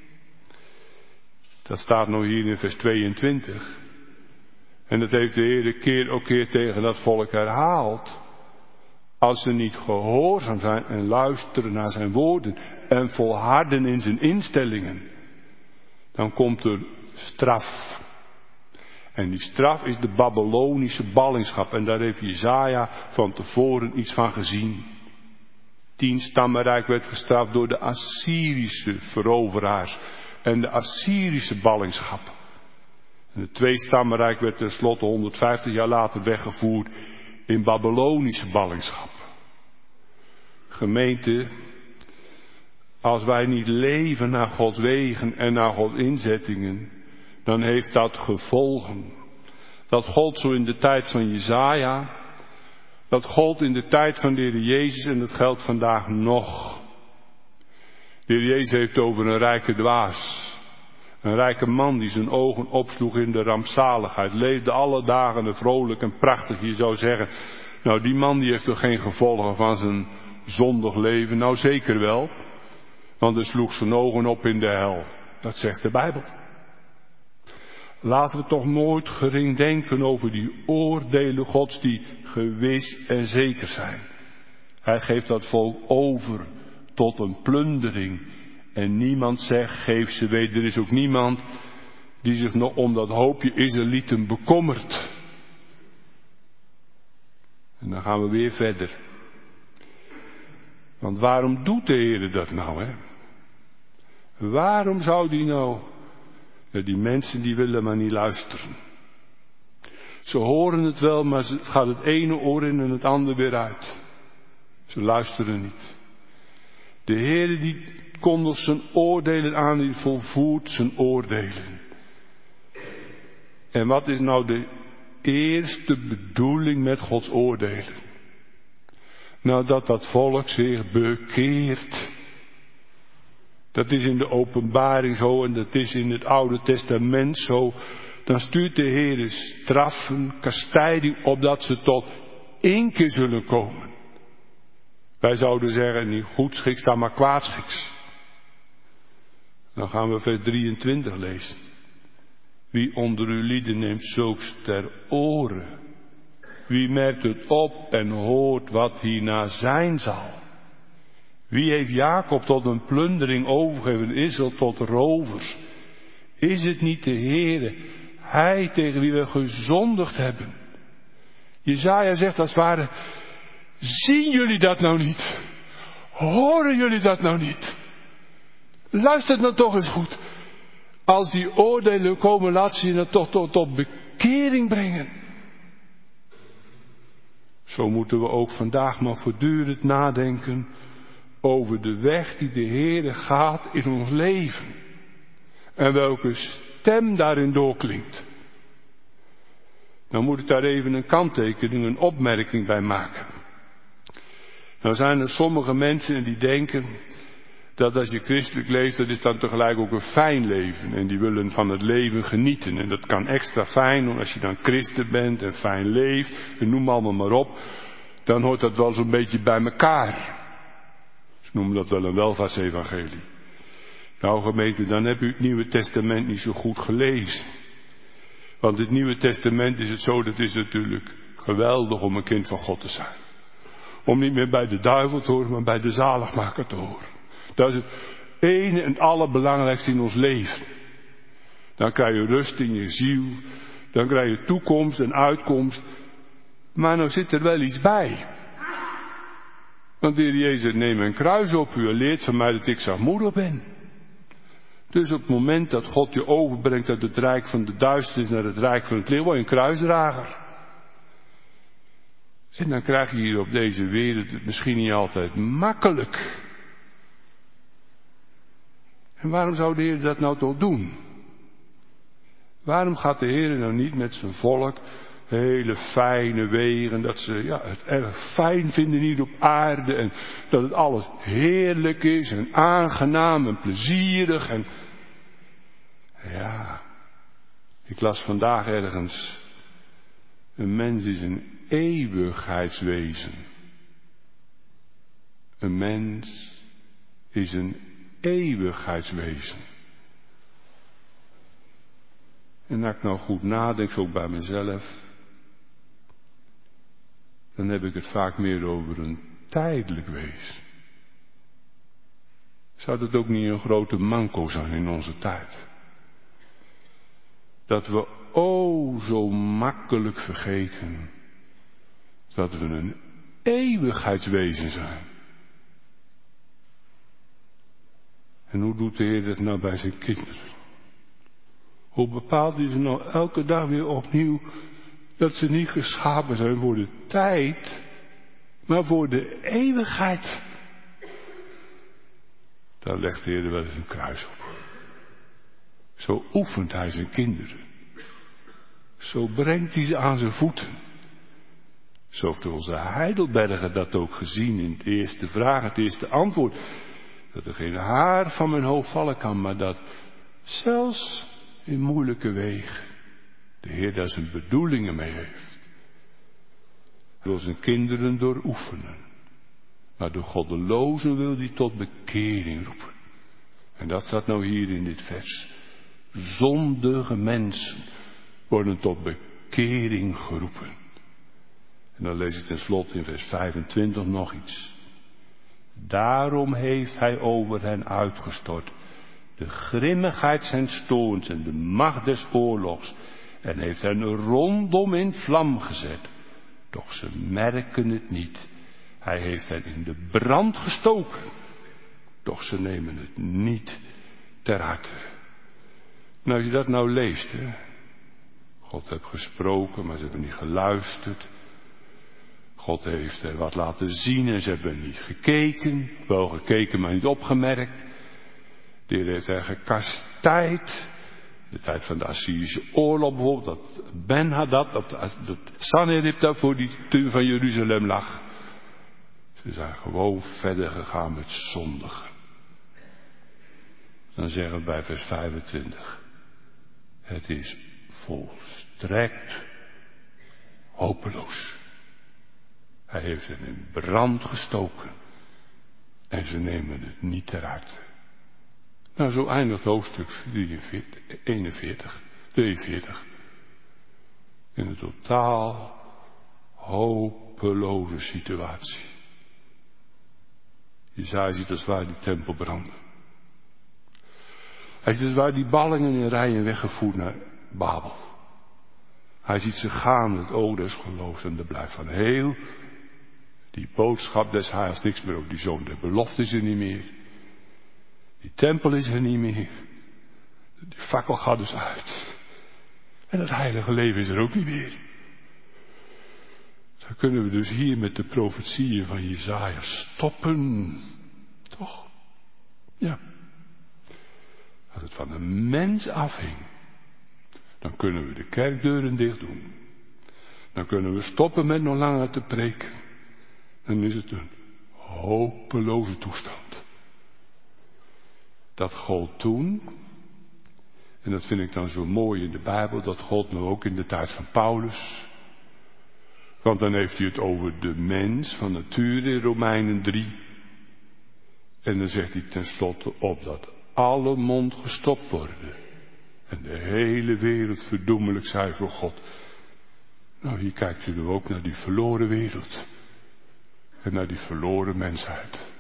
Dat staat nog hier in vers tweeëntwintig. En dat heeft de Heer keer op keer tegen dat volk herhaald. Als ze niet gehoorzaam zijn en luisteren naar zijn woorden en volharden in zijn instellingen, dan komt er straf. En die straf is de Babylonische ballingschap. En daar heeft Jesaja van tevoren iets van gezien. Tien stammenrijk werd gestraft door de Assyrische veroveraars en de Assyrische ballingschap. En het twee stammenrijk werd tenslotte honderdvijftig jaar later weggevoerd in Babylonische ballingschap. Gemeente, als wij niet leven naar Gods wegen en naar Gods inzettingen, dan heeft dat gevolgen. Dat gold zo in de tijd van Jesaja, dat gold in de tijd van de Heer Jezus en dat geldt vandaag nog. De Heer Jezus heeft over een rijke dwaas. Een rijke man die zijn ogen opsloeg in de rampzaligheid. Leefde alle dagen vrolijk en prachtig. Je zou zeggen, nou die man die heeft toch geen gevolgen van zijn zondig leven? Nou zeker wel. Want hij sloeg zijn ogen op in de hel. Dat zegt de Bijbel. Laten we toch nooit gering denken over die oordelen Gods die gewis en zeker zijn. Hij geeft dat volk over tot een plundering. En niemand zegt, geef ze weder. Er is ook niemand die zich nog om dat hoopje Israëlieten bekommert. En dan gaan we weer verder. Want waarom doet de Heer dat nou, hè? Waarom zou die nou... Ja, die mensen die willen maar niet luisteren. Ze horen het wel, maar het gaat het ene oor in en het andere weer uit. Ze luisteren niet. De Heer die kondigt zijn oordelen aan, die volvoert zijn oordelen. En wat is nou de eerste bedoeling met Gods oordelen. Nadat dat volk zich bekeert. Dat is in de openbaring zo en dat is in het Oude Testament zo. Dan stuurt de Heer straffen, kastijding, opdat ze tot inkeer zullen komen. Wij zouden zeggen, niet goedschiks, dan maar kwaadschiks. Dan gaan we vers drieëntwintig lezen. Wie onder uw lieden neemt zulks ter oren. Wie merkt het op en hoort wat hierna zijn zal. Wie heeft Jacob tot een plundering overgegeven, Israël tot rovers. Is het niet de Heere, Hij tegen wie we gezondigd hebben. Jesaja zegt als het ware, zien jullie dat nou niet? Horen jullie dat nou niet? Luister nou toch eens goed. Als die oordelen komen, laat ze je dan toch tot, tot bekering brengen. Zo moeten we ook vandaag maar voortdurend nadenken over de weg die de Heere gaat in ons leven. En welke stem daarin doorklinkt. Nou moet ik daar even een kanttekening, een opmerking bij maken. Nou zijn er sommige mensen die denken dat als je christelijk leeft, dat is dan tegelijk ook een fijn leven. En die willen van het leven genieten. En dat kan extra fijn, want als je dan christen bent en fijn leeft, en noem allemaal maar op, dan hoort dat wel zo'n beetje bij elkaar. Ze noemen dat wel een welvaartsevangelie. Nou gemeente, dan heb u het Nieuwe Testament niet zo goed gelezen. Want het Nieuwe Testament is het zo, dat is natuurlijk geweldig om een kind van God te zijn. Om niet meer bij de duivel te horen, maar bij de zaligmaker te horen. Dat is het ene en het allerbelangrijkste in ons leven. Dan krijg je rust in je ziel. Dan krijg je toekomst en uitkomst. Maar nou zit er wel iets bij. Want de Heer Jezus neemt een kruis op u en leert van mij dat ik zachtmoedig ben. Dus op het moment dat God je overbrengt uit het rijk van de duisternis naar het rijk van het licht, word je een kruisdrager. En dan krijg je hier op deze wereld het misschien niet altijd makkelijk. En waarom zou de Heer dat nou toch doen? Waarom gaat de Heer nou niet met zijn volk hele fijne wegen, dat ze ja, het erg fijn vinden hier op aarde en dat het alles heerlijk is en aangenaam en plezierig en ja, ik las vandaag ergens, een mens is een eeuwigheidswezen. Een mens is een eeuwigheidswezen. En als ik nou goed nadenk, zo bij mezelf, dan heb ik het vaak meer over een tijdelijk wezen. Zou dat ook niet een grote manco zijn in onze tijd? Dat we o zo makkelijk vergeten dat we een eeuwigheidswezen zijn. En hoe doet de Heer dat nou bij zijn kinderen? Hoe bepaalt hij ze nou elke dag weer opnieuw dat ze niet geschapen zijn voor de tijd, maar voor de eeuwigheid? Daar legt de Heer wel eens een kruis op. Zo oefent hij zijn kinderen. Zo brengt hij ze aan zijn voeten. Zo heeft onze Heidelberger dat ook gezien in de eerste vraag, het eerste antwoord. Dat er geen haar van mijn hoofd vallen kan, maar dat zelfs in moeilijke wegen de Heer daar zijn bedoelingen mee heeft. Hij wil zijn kinderen dooroefenen. Maar de goddelozen wil hij tot bekering roepen. En dat staat nou hier in dit vers. Zondige mensen worden tot bekering geroepen. En dan lees ik tenslotte in vers vijfentwintig nog iets. Daarom heeft hij over hen uitgestort de grimmigheid zijn toorns en de macht des oorlogs, en heeft hen rondom in vlam gezet. Doch ze merken het niet. Hij heeft hen in de brand gestoken. Doch ze nemen het niet ter harte. Nou, als je dat nou leest, hè. God heeft gesproken, maar ze hebben niet geluisterd. God heeft er wat laten zien en ze hebben niet gekeken. Wel gekeken, maar niet opgemerkt. De Heer heeft er gekastijd de tijd van de Assyrische oorlog bijvoorbeeld, dat Ben-Hadad, dat, dat Sanherib daar voor die tuin van Jeruzalem lag. Ze zijn gewoon verder gegaan met zondigen. Dan zeggen we bij vers vijfentwintig. Het is volstrekt hopeloos. Hij heeft hen in brand gestoken. En ze nemen het niet eruit. Nou, zo eindigt hoofdstuk eenenveertig, tweeënveertig. In een totaal hopeloze situatie. Jesaja ziet als waar die tempel branden. Hij ziet als waar die ballingen in rijen weggevoerd naar Babel. Hij ziet ze gaan met het oog des geloofs en er blijft van heel die boodschap des heils niks meer over. Die zoon der belofte is er niet meer. Die tempel is er niet meer. Die fakkel gaat dus uit. En het heilige leven is er ook niet meer. Dan kunnen we dus hier met de profetieën van Jesaja stoppen. Toch? Ja. Als het van een mens afhing, dan kunnen we de kerkdeuren dicht doen. Dan kunnen we stoppen met nog langer te preken. Dan is het een hopeloze toestand. Dat gold toen, en dat vind ik dan zo mooi in de Bijbel, dat gold nu ook in de tijd van Paulus. Want dan heeft hij het over de mens van nature in Romeinen drie. En dan zegt hij tenslotte op dat alle mond gestopt worden. En de hele wereld verdoemelijk zij voor God. Nou, hier kijkt u nu ook naar die verloren wereld. En naar die verloren mensheid.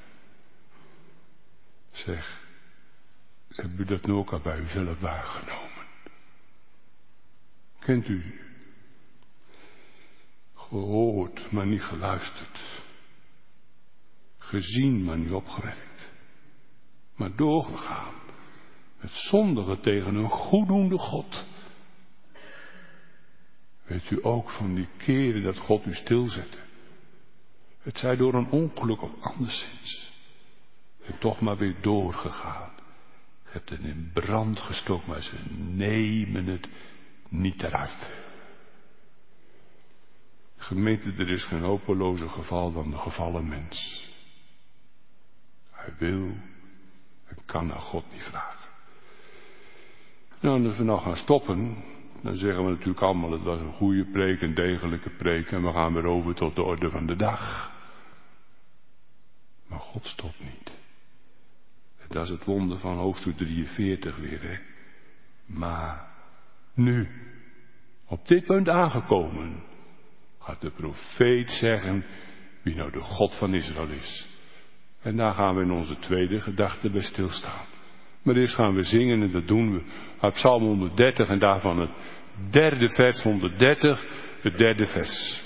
Zeg, hebt u dat nu ook al bij uzelf waargenomen? Kent u? Gehoord, maar niet geluisterd. Gezien, maar niet opgemerkt. Maar doorgegaan. Het zondigen tegen een goeddoende God. Weet u ook van die keren dat God u stilzette? Het zij door een ongeluk of anderszins. En toch maar weer doorgegaan. Je hebt het in brand gestoken, maar ze nemen het niet eruit. Gemeente, er is geen hopelozer geval dan de gevallen mens. Hij wil en kan naar God niet vragen. Nou, en als we nou gaan stoppen, dan zeggen we natuurlijk allemaal, het was een goede preek, een degelijke preek, en we gaan weer over tot de orde van de dag. Maar God stopt niet. Dat is het wonder van hoofdstuk drieënveertig weer, hè. Maar nu, op dit punt aangekomen, gaat de profeet zeggen wie nou de God van Israël is. En daar gaan we in onze tweede gedachte bij stilstaan. Maar eerst gaan we zingen en dat doen we uit Psalm honderddertig en daarvan het derde vers, honderddertig, het derde vers.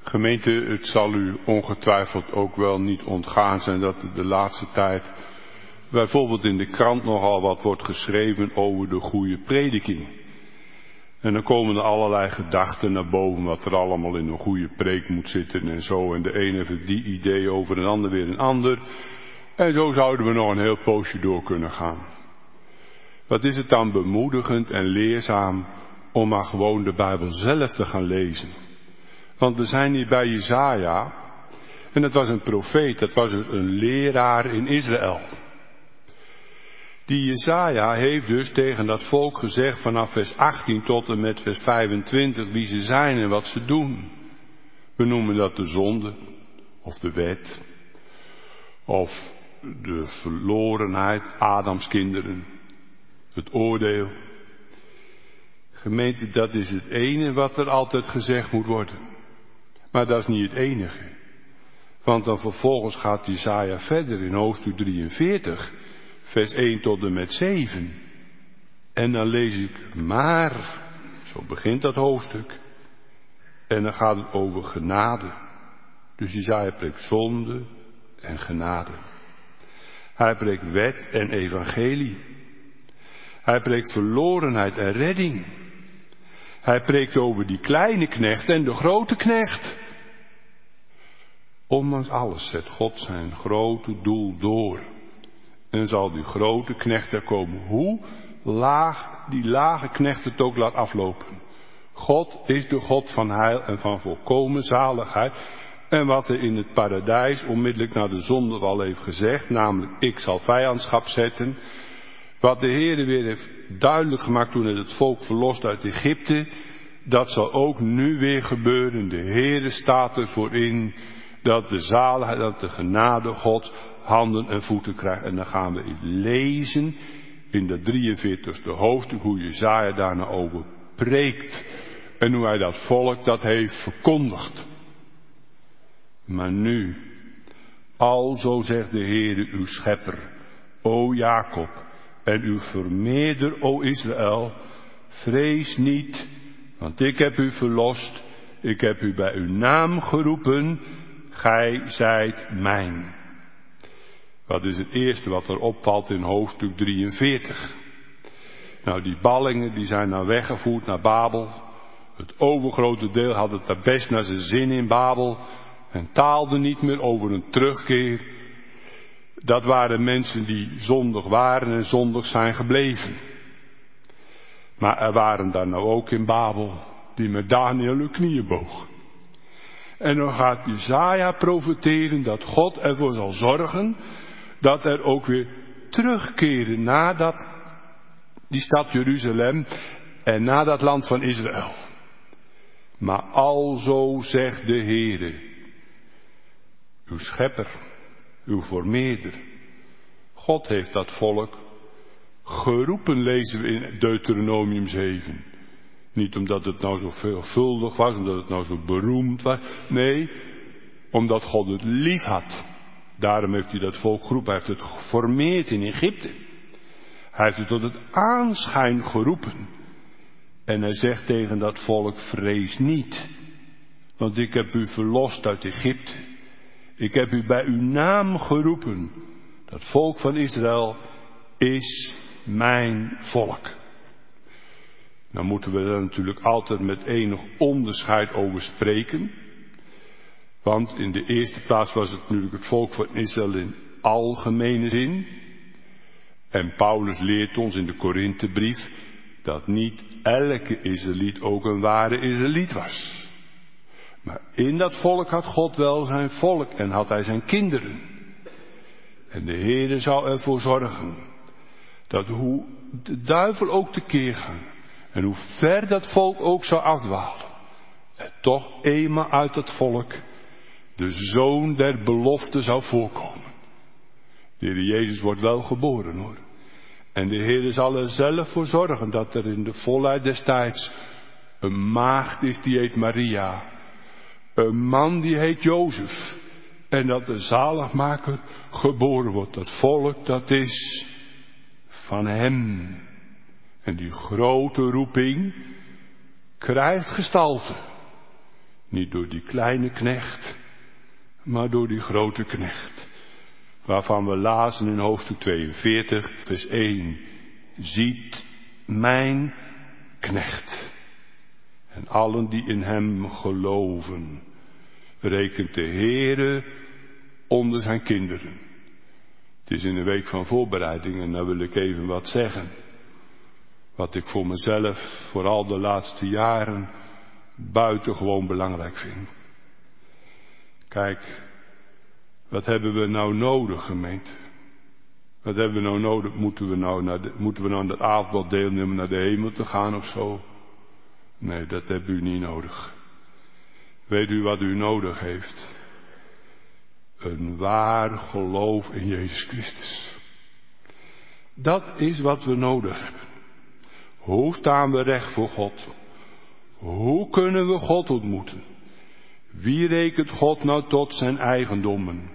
Gemeente, het zal u ongetwijfeld ook wel niet ontgaan zijn dat er de laatste tijd bijvoorbeeld in de krant nogal wat wordt geschreven over de goede prediking. En dan komen er allerlei gedachten naar boven wat er allemaal in een goede preek moet zitten en zo. En de ene heeft die idee over, een ander weer een ander. En zo zouden we nog een heel poosje door kunnen gaan. Wat is het dan bemoedigend en leerzaam om maar gewoon de Bijbel zelf te gaan lezen. Want we zijn hier bij Jesaja. En dat was een profeet, dat was dus een leraar in Israël. Die Jesaja heeft dus tegen dat volk gezegd vanaf vers achttien tot en met vers vijfentwintig wie ze zijn en wat ze doen. We noemen dat de zonde, of de wet, of de verlorenheid, Adams kinderen, het oordeel. Gemeente, dat is het ene wat er altijd gezegd moet worden. Maar dat is niet het enige. Want dan vervolgens gaat Jesaja verder in hoofdstuk drieënveertig, vers één tot en met zeven. En dan lees ik maar, zo begint dat hoofdstuk. En dan gaat het over genade. Dus Jesaja preekt zonde en genade. Hij preekt wet en evangelie. Hij preekt verlorenheid en redding. Hij preekt over die kleine knecht en de grote knecht. Ondanks alles zet God zijn grote doel door. En zal die grote knecht er komen. Hoe laag die lage knecht het ook laat aflopen. God is de God van heil en van volkomen zaligheid. En wat hij in het paradijs onmiddellijk na de zondeval heeft gezegd. Namelijk, ik zal vijandschap zetten. Wat de Heer weer heeft duidelijk gemaakt toen hij het volk verlost uit Egypte. Dat zal ook nu weer gebeuren. De Heer staat ervoor in. Dat de zaligheid, dat de genade God handen en voeten krijgt. En dan gaan we eens lezen in de drieënveertigste hoofdstuk hoe Jesaja daarna over preekt. En hoe hij dat volk dat heeft verkondigd. Maar nu, alzo zegt de Heere uw schepper, o Jacob, en uw vermeerder, o Israël, vrees niet, want ik heb u verlost, ik heb u bij uw naam geroepen, gij zijt mijn. Wat is het eerste wat er opvalt in hoofdstuk drieënveertig? Nou, die ballingen die zijn nou weggevoerd naar Babel. Het overgrote deel had het daar best naar zijn zin in Babel. En taalde niet meer over een terugkeer. Dat waren mensen die zondig waren en zondig zijn gebleven. Maar er waren daar nou ook in Babel die met Daniel hun knieën bogen. En dan gaat Jesaja profeteren dat God ervoor zal zorgen dat er ook weer terugkeren na dat, die stad Jeruzalem en na dat land van Israël. Maar alzo zegt de Heere, uw schepper, uw vermeerder. God heeft dat volk geroepen, lezen we in Deuteronomium zeven. Niet omdat het nou zo veelvuldig was, omdat het nou zo beroemd was. Nee, omdat God het lief had. Daarom heeft hij dat volk geroepen. Hij heeft het geformeerd in Egypte. Hij heeft het tot het aanschijn geroepen. En hij zegt tegen dat volk, vrees niet. Want ik heb u verlost uit Egypte. Ik heb u bij uw naam geroepen. Dat volk van Israël is mijn volk. Nou moeten we er natuurlijk altijd met enig onderscheid over spreken. Want in de eerste plaats was het natuurlijk het volk van Israël in algemene zin. En Paulus leert ons in de Korinthebrief dat niet elke Israëliet ook een ware Israëliet was. Maar in dat volk had God wel zijn volk en had hij zijn kinderen. En de Heere zou ervoor zorgen dat hoe de duivel ook tekeer gaat en hoe ver dat volk ook zou afdwalen, er toch eenmaal uit dat volk de zoon der belofte zou voorkomen. De Heer Jezus wordt wel geboren hoor. En de Heer zal er zelf voor zorgen dat er in de volheid des tijds een maagd is die heet Maria. Een man die heet Jozef. En dat de zaligmaker geboren wordt. Dat volk dat is van hem. En die grote roeping krijgt gestalte. Niet door die kleine knecht, maar door die grote knecht. Waarvan we lazen in hoofdstuk tweeënveertig, vers één. Ziet mijn knecht. En allen die in hem geloven, rekent de Heere onder zijn kinderen. Het is in een week van voorbereiding en daar wil ik even wat zeggen. Wat ik voor mezelf, vooral de laatste jaren, buitengewoon belangrijk vind. Kijk, wat hebben we nou nodig, gemeente? Wat hebben we nou nodig? Moeten we nou, naar de, moeten we nou aan het avondbad deelnemen naar de hemel te gaan of zo? Nee, dat hebt u niet nodig. Weet u wat u nodig heeft? Een waar geloof in Jezus Christus. Dat is wat we nodig hebben. Hoe staan we recht voor God? Hoe kunnen we God ontmoeten? Wie rekent God nou tot zijn eigendommen?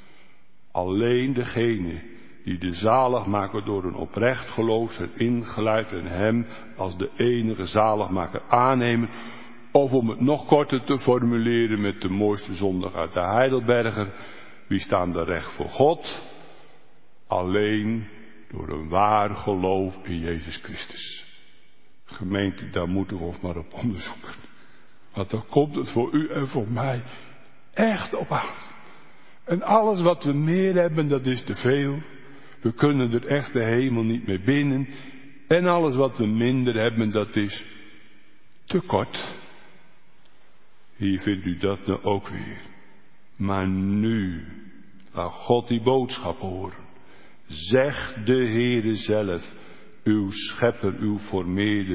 Alleen degene die de zaligmaker door een oprecht geloof zijn ingeleid en hem als de enige zaligmaker aannemen. Of om het nog korter te formuleren met de mooiste zondag uit de Heidelberger. Wie staan er recht voor God? Alleen door een waar geloof in Jezus Christus. Gemeente, daar moeten we ons maar op onderzoeken. Want dan komt het voor u en voor mij echt op aan. En alles wat we meer hebben, dat is te veel. We kunnen er echt de hemel niet mee binnen. En alles wat we minder hebben, dat is te kort. Hier vindt u dat nou ook weer. Maar nu, laat God die boodschap horen. Zegt de Heere zelf, uw schepper, uw formeerder.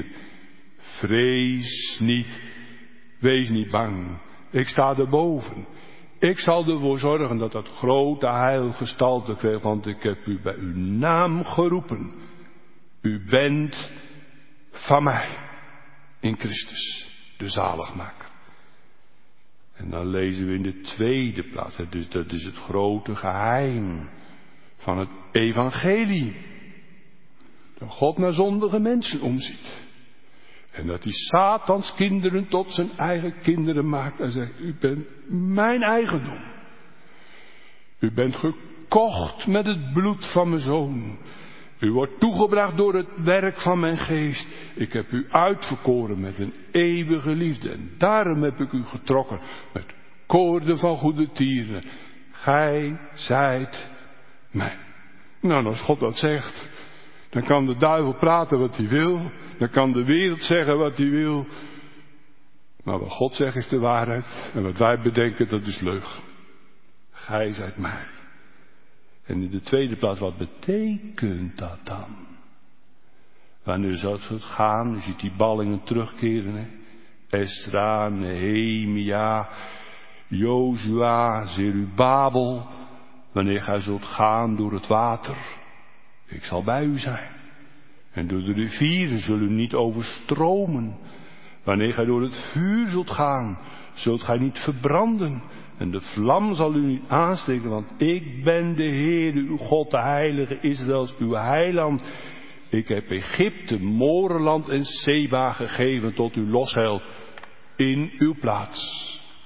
Vrees niet, wees niet bang. Ik sta erboven. Ik zal ervoor zorgen dat dat grote heil gestalte krijgt, want ik heb u bij uw naam geroepen. U bent van mij in Christus, de zaligmaker. En dan lezen we in de tweede plaats, dus dat is het grote geheim van het evangelie. Dat God naar zondige mensen omziet. En dat hij Satans kinderen tot zijn eigen kinderen maakt en zegt, u bent mijn eigendom. U bent gekocht met het bloed van mijn zoon. U wordt toegebracht door het werk van mijn geest. Ik heb u uitverkoren met een eeuwige liefde. En daarom heb ik u getrokken met koorden van goede tieren. Gij zijt mij. Nou, als God dat zegt, dan kan de duivel praten wat hij wil. Dan kan de wereld zeggen wat hij wil. Maar wat God zegt is de waarheid. En wat wij bedenken, dat is leugen. Gij zijt mij. En in de tweede plaats, wat betekent dat dan? Wanneer zal het gaan? Je ziet die ballingen terugkeren. Hè? Esra, Nehemia, Jozua, Zerubabel. Wanneer gij zult gaan door het water. Ik zal bij u zijn. En door de rivieren zullen u niet overstromen. Wanneer gij door het vuur zult gaan, zult gij niet verbranden. En de vlam zal u niet aansteken, want ik ben de Heer, uw God, de Heilige Israëls, uw heiland. Ik heb Egypte, Morenland en Seba gegeven tot uw losheil in uw plaats.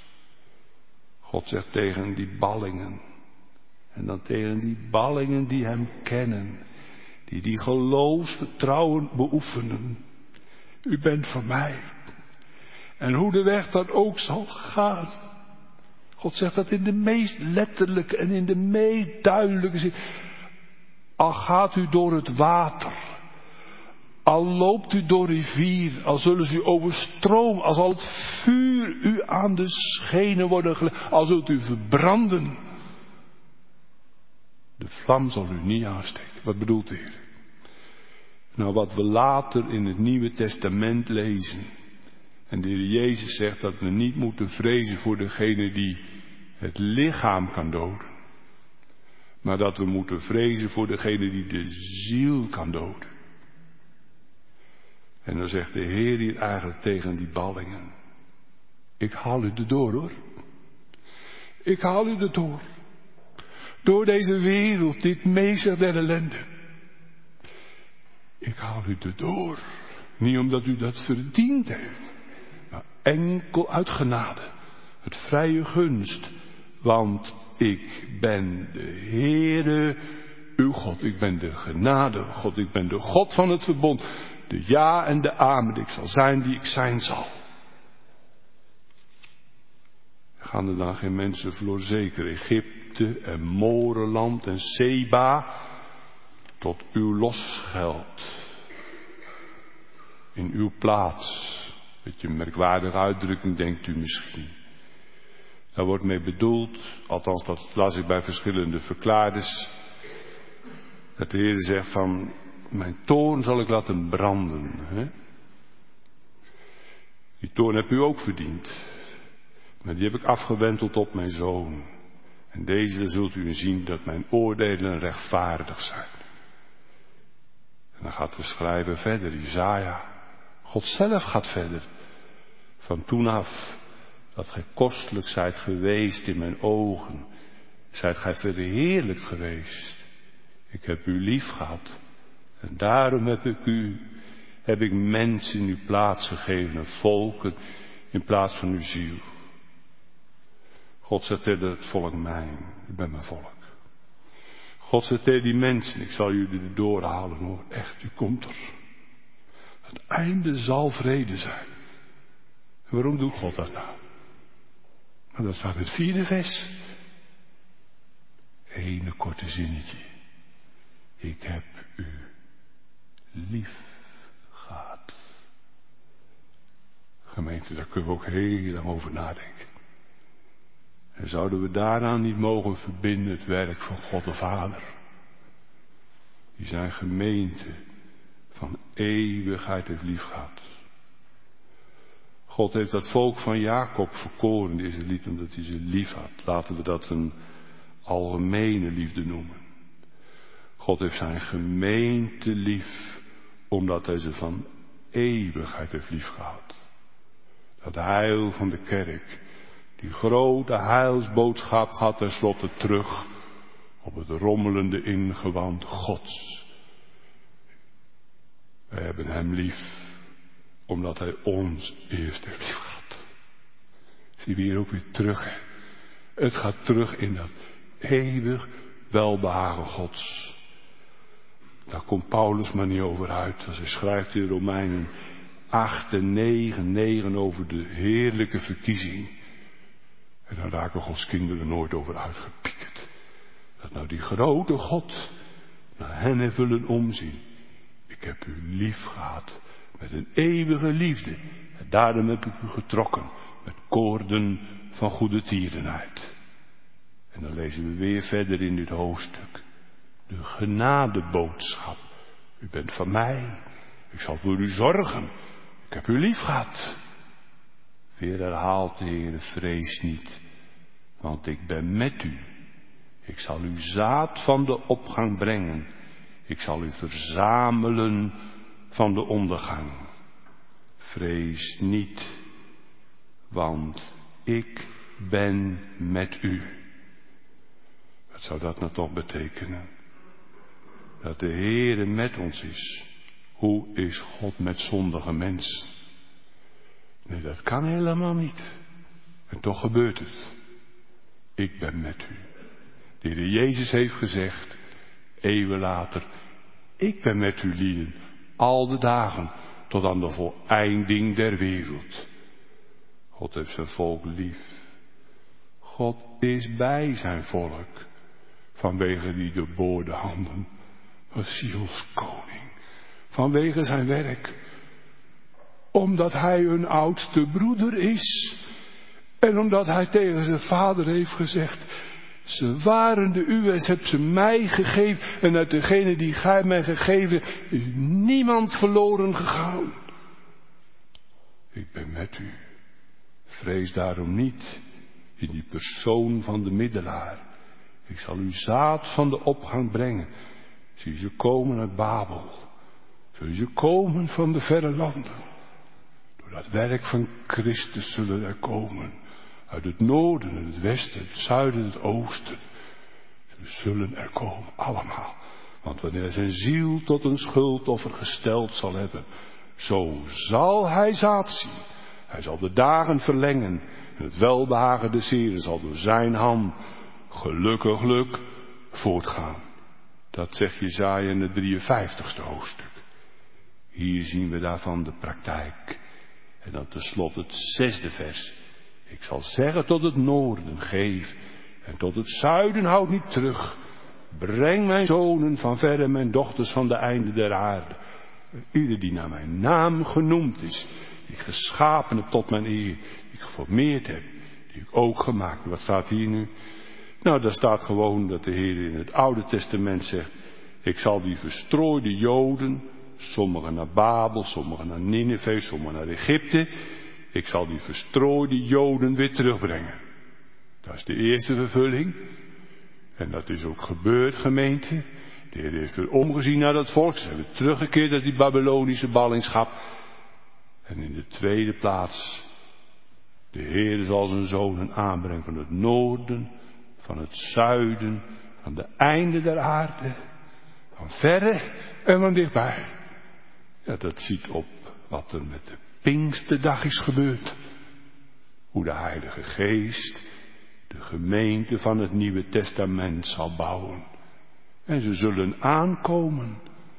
God zegt tegen die ballingen. En dan tegen die ballingen die hem kennen. Die die geloofsvertrouwen beoefenen. U bent van mij. En hoe de weg dan ook zal gaan. God zegt dat in de meest letterlijke en in de meest duidelijke zin. Al gaat u door het water. Al loopt u door rivier. Al zullen ze u overstromen. Al zal het vuur u aan de schenen worden gelegd. Al zult u verbranden. De vlam zal u niet aansteken. Wat bedoelt de Heer? Nou, wat we later in het Nieuwe Testament lezen. En de Heer Jezus zegt dat we niet moeten vrezen voor degene die het lichaam kan doden. Maar dat we moeten vrezen voor degene die de ziel kan doden. En dan zegt de Heer hier eigenlijk tegen die ballingen. Ik haal u erdoor hoor. Ik haal u erdoor. Door deze wereld, dit meester der ellende. Ik haal u erdoor. Niet omdat u dat verdiend heeft. Maar enkel uit genade. het vrije gunst, want ik ben de Heere, uw God. Ik ben de genade God, ik ben de God van het verbond. De ja en de amen, ik zal zijn die ik zijn zal. Gaan er dan geen mensen verloren? Zeker. Egypte en Moreland en Seba, tot uw losgeld. In uw plaats. Beetje een merkwaardige uitdrukking, denkt u misschien. Daar wordt mee bedoeld, althans dat las ik bij verschillende verklaarders, dat de Heer zegt van, mijn toorn zal ik laten branden. Hè? Die toorn hebt u ook verdiend. Maar die heb ik afgewenteld op mijn zoon. En deze zult u zien dat mijn oordelen rechtvaardig zijn. En dan gaat de schrijver verder, Jesaja. God zelf gaat verder. Van toen af dat gij kostelijk zijt geweest in mijn ogen, zijt gij verheerlijkt geweest. Ik heb u lief gehad. En daarom heb ik u, heb ik mensen in uw plaats gegeven en volken in plaats van uw ziel. God zegt tegen het volk mijn, u bent mijn volk. God zegt tegen die mensen, ik zal jullie er doorhalen hoor, echt, u komt er. Het einde zal vrede zijn. En waarom doet God dat nou? Nou, dat staat in het vierde vers. Ene korte zinnetje. Ik heb u lief gehad. Gemeente, daar kunnen we ook heel lang over nadenken. En zouden we daaraan niet mogen verbinden het werk van God de Vader. Die zijn gemeente van eeuwigheid heeft lief gehad. God heeft dat volk van Jacob verkoren, de Israëlieten, omdat hij ze lief had. Laten we dat een algemene liefde noemen. God heeft zijn gemeente lief, omdat hij ze van eeuwigheid heeft lief gehad. Dat heil van de kerk, die grote heilsboodschap gaat tenslotte terug op het rommelende ingewand Gods. Wij hebben hem lief, omdat hij ons eerst heeft lief gehad. Zie je hier ook weer terug. Hè? Het gaat terug in dat eeuwig welbehagen Gods. Daar komt Paulus maar niet over uit. Als hij schrijft in Romeinen acht en negen, negen over de heerlijke verkiezing. En daar raken Gods kinderen nooit over uitgepiekerd. Dat nou die grote God naar hen heeft willen omzien. Ik heb u lief gehad met een eeuwige liefde. En daarom heb ik u getrokken met koorden van goede tierenheid. En dan lezen we weer verder in dit hoofdstuk. De genadeboodschap. U bent van mij. Ik zal voor u zorgen. Ik heb u lief gehad. Weer herhaalt de Heer, vrees niet. Want ik ben met u. Ik zal u zaad van de opgang brengen. Ik zal u verzamelen van de ondergang. Vrees niet. Want ik ben met u. Wat zou dat nou toch betekenen? Dat de Heere met ons is. Hoe is God met zondige mensen? Nee, dat kan helemaal niet. En toch gebeurt het. Ik ben met u. De Heer Jezus heeft gezegd, eeuwen later, ik ben met u lieden, al de dagen, tot aan de voleinding der wereld. God heeft zijn volk lief. God is bij zijn volk, vanwege die doorboorde handen van Sions koning. Vanwege zijn werk. Omdat hij hun oudste broeder is. En omdat hij tegen zijn vader heeft gezegd, ze waren de uwe en ze hebt ze mij gegeven. En uit degene die gij mij gegeven is niemand verloren gegaan. Ik ben met u. Vrees daarom niet in die persoon van de middelaar. Ik zal u zaad van de opgang brengen. Zie ze komen uit Babel. Zullen ze komen van de verre landen. Door dat werk van Christus zullen er komen. Uit het noorden, het westen, het zuiden, het oosten. Ze zullen er komen, allemaal. Want wanneer hij zijn ziel tot een schuldoffer gesteld zal hebben, zo zal hij zaad zien. Hij zal de dagen verlengen. En het welbehagen des Heeren zal door zijn hand gelukkiglijk voortgaan. Dat zegt Jesaja in het drieënvijftigste hoofdstuk. Hier zien we daarvan de praktijk. En dan tenslotte het zesde vers. Ik zal zeggen tot het noorden, geef. En tot het zuiden houd niet terug. Breng mijn zonen van verre, mijn dochters van de einde der aarde. Ieder die naar mijn naam genoemd is. Die ik geschapen heb tot mijn eer. Die ik geformeerd heb. Die ik ook gemaakt heb. Wat staat hier nu? Nou, daar staat gewoon dat de Heer in het Oude Testament zegt. Ik zal die verstrooide Joden. Sommigen naar Babel, sommigen naar Nineve, sommigen naar Egypte. Ik zal die verstrooide Joden weer terugbrengen. Dat is de eerste vervulling. En dat is ook gebeurd, gemeente. De Heer heeft weer omgezien naar dat volk. Ze hebben teruggekeerd uit die Babylonische ballingschap. En in de tweede plaats. De Heer zal zijn zonen aanbrengen van het noorden, van het zuiden, van de einde der aarde. Van verre en van dichtbij. Ja, dat ziet op wat er met de Pinksterdag is gebeurd. Hoe de Heilige Geest de gemeente van het Nieuwe Testament zal bouwen. En ze zullen aankomen.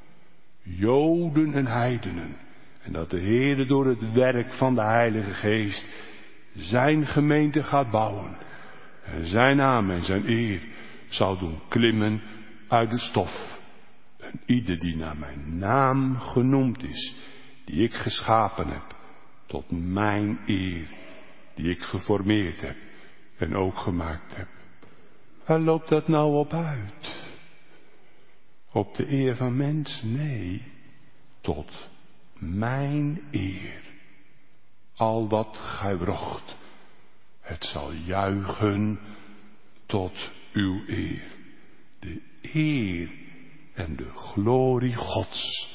Joden en heidenen. En dat de Heer door het werk van de Heilige Geest zijn gemeente gaat bouwen. En zijn naam en zijn eer zal doen klimmen uit de stof. En ieder die naar mijn naam genoemd is, die ik geschapen heb, tot mijn eer, die ik geformeerd heb en ook gemaakt heb. Waar loopt dat nou op uit? Op de eer van mens? Nee, tot mijn eer. Al wat gij wrocht, het zal juichen tot uw eer. De eer en de glorie Gods.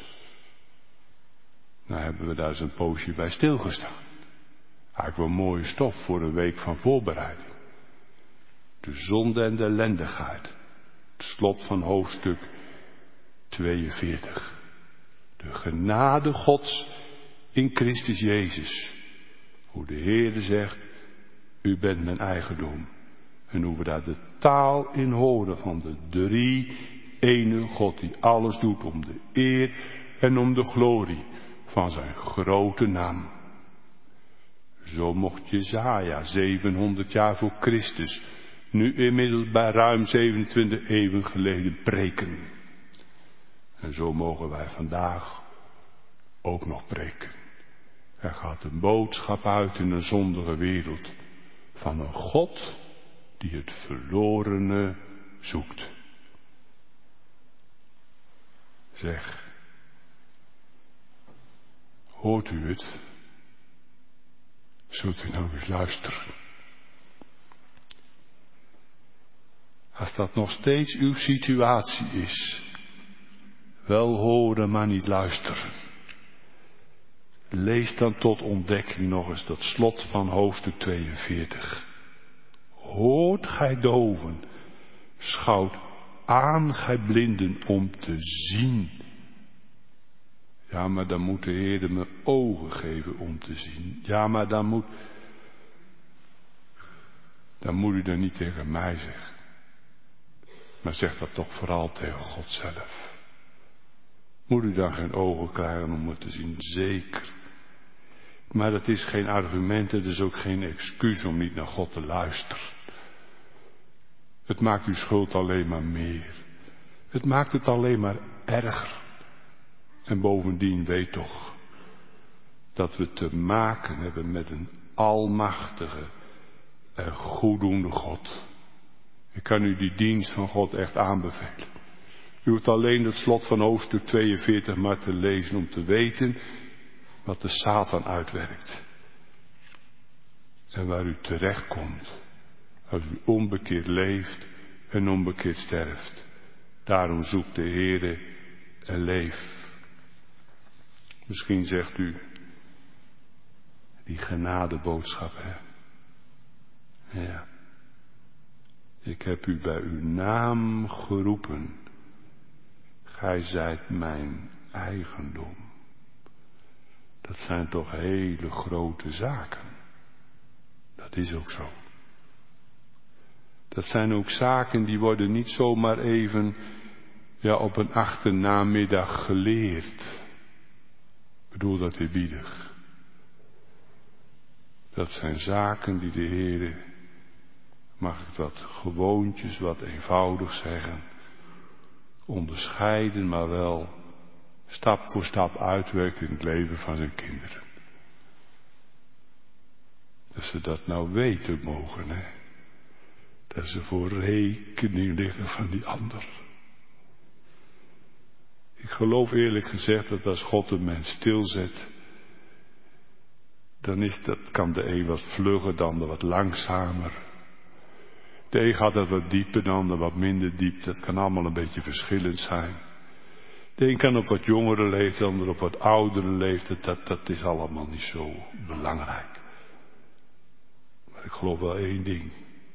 Nou hebben we daar eens een poosje bij stilgestaan. Eigenlijk wel mooie stof voor een week van voorbereiding. De zonde en de ellendigheid. Het slot van hoofdstuk tweeënveertig. De genade Gods in Christus Jezus. Hoe de Heere zegt, u bent mijn eigendom. En hoe we daar de taal in horen van de drie ene God die alles doet om de eer en om de glorie van zijn grote naam. Zo mocht Jesaja zevenhonderd jaar voor Christus, nu inmiddels bij ruim zevenentwintig eeuwen geleden preken. En zo mogen wij vandaag ook nog preken. Er gaat een boodschap uit in een zondige wereld van een God die het verlorene zoekt. Zeg, hoort u het? Zult u nou eens luisteren? Als dat nog steeds uw situatie is, wel horen maar niet luisteren. Lees dan tot ontdekking nog eens dat slot van hoofdstuk tweeënveertig. Hoort gij doven, schouwt aan gij blinden om te zien. Ja, maar dan moet de Heer me ogen geven om te zien. Ja, maar dan moet, dan moet u dat niet tegen mij zeggen. Maar zeg dat toch vooral tegen God zelf. Moet u dan geen ogen krijgen om het te zien? Zeker. Maar dat is geen argument, het is ook geen excuus om niet naar God te luisteren. Het maakt uw schuld alleen maar meer. Het maakt het alleen maar erger. En bovendien weet toch dat we te maken hebben met een almachtige en goeddoende God. Ik kan u die dienst van God echt aanbevelen. U hoeft alleen het slot van hoofdstuk tweeënveertig maar te lezen om te weten wat de Satan uitwerkt. En waar u terechtkomt als u onbekeerd leeft en onbekeerd sterft. Daarom zoekt de Heere en leef. Misschien zegt u, die genadeboodschap, hè. Ja. Ik heb u bij uw naam geroepen. Gij zijt mijn eigendom. Dat zijn toch hele grote zaken. Dat is ook zo. Dat zijn ook zaken die worden niet zomaar even ja, op een achternamiddag geleerd. Ik bedoel dat eerbiedig. Dat zijn zaken die de Heer, mag ik dat gewoontjes wat eenvoudig zeggen, onderscheiden, maar wel stap voor stap uitwerkt in het leven van zijn kinderen. Dat ze dat nou weten mogen, hè. Dat ze voor rekening liggen van die ander. Ik geloof eerlijk gezegd dat als God een mens stilzet, dan is dat, kan de een wat vlugger, de ander wat langzamer. De een gaat dat wat dieper, de ander wat minder diep. Dat kan allemaal een beetje verschillend zijn. De een kan op wat jongere leeftijd, de ander op wat oudere leeftijd. Dat, dat is allemaal niet zo belangrijk. Maar ik geloof wel één ding.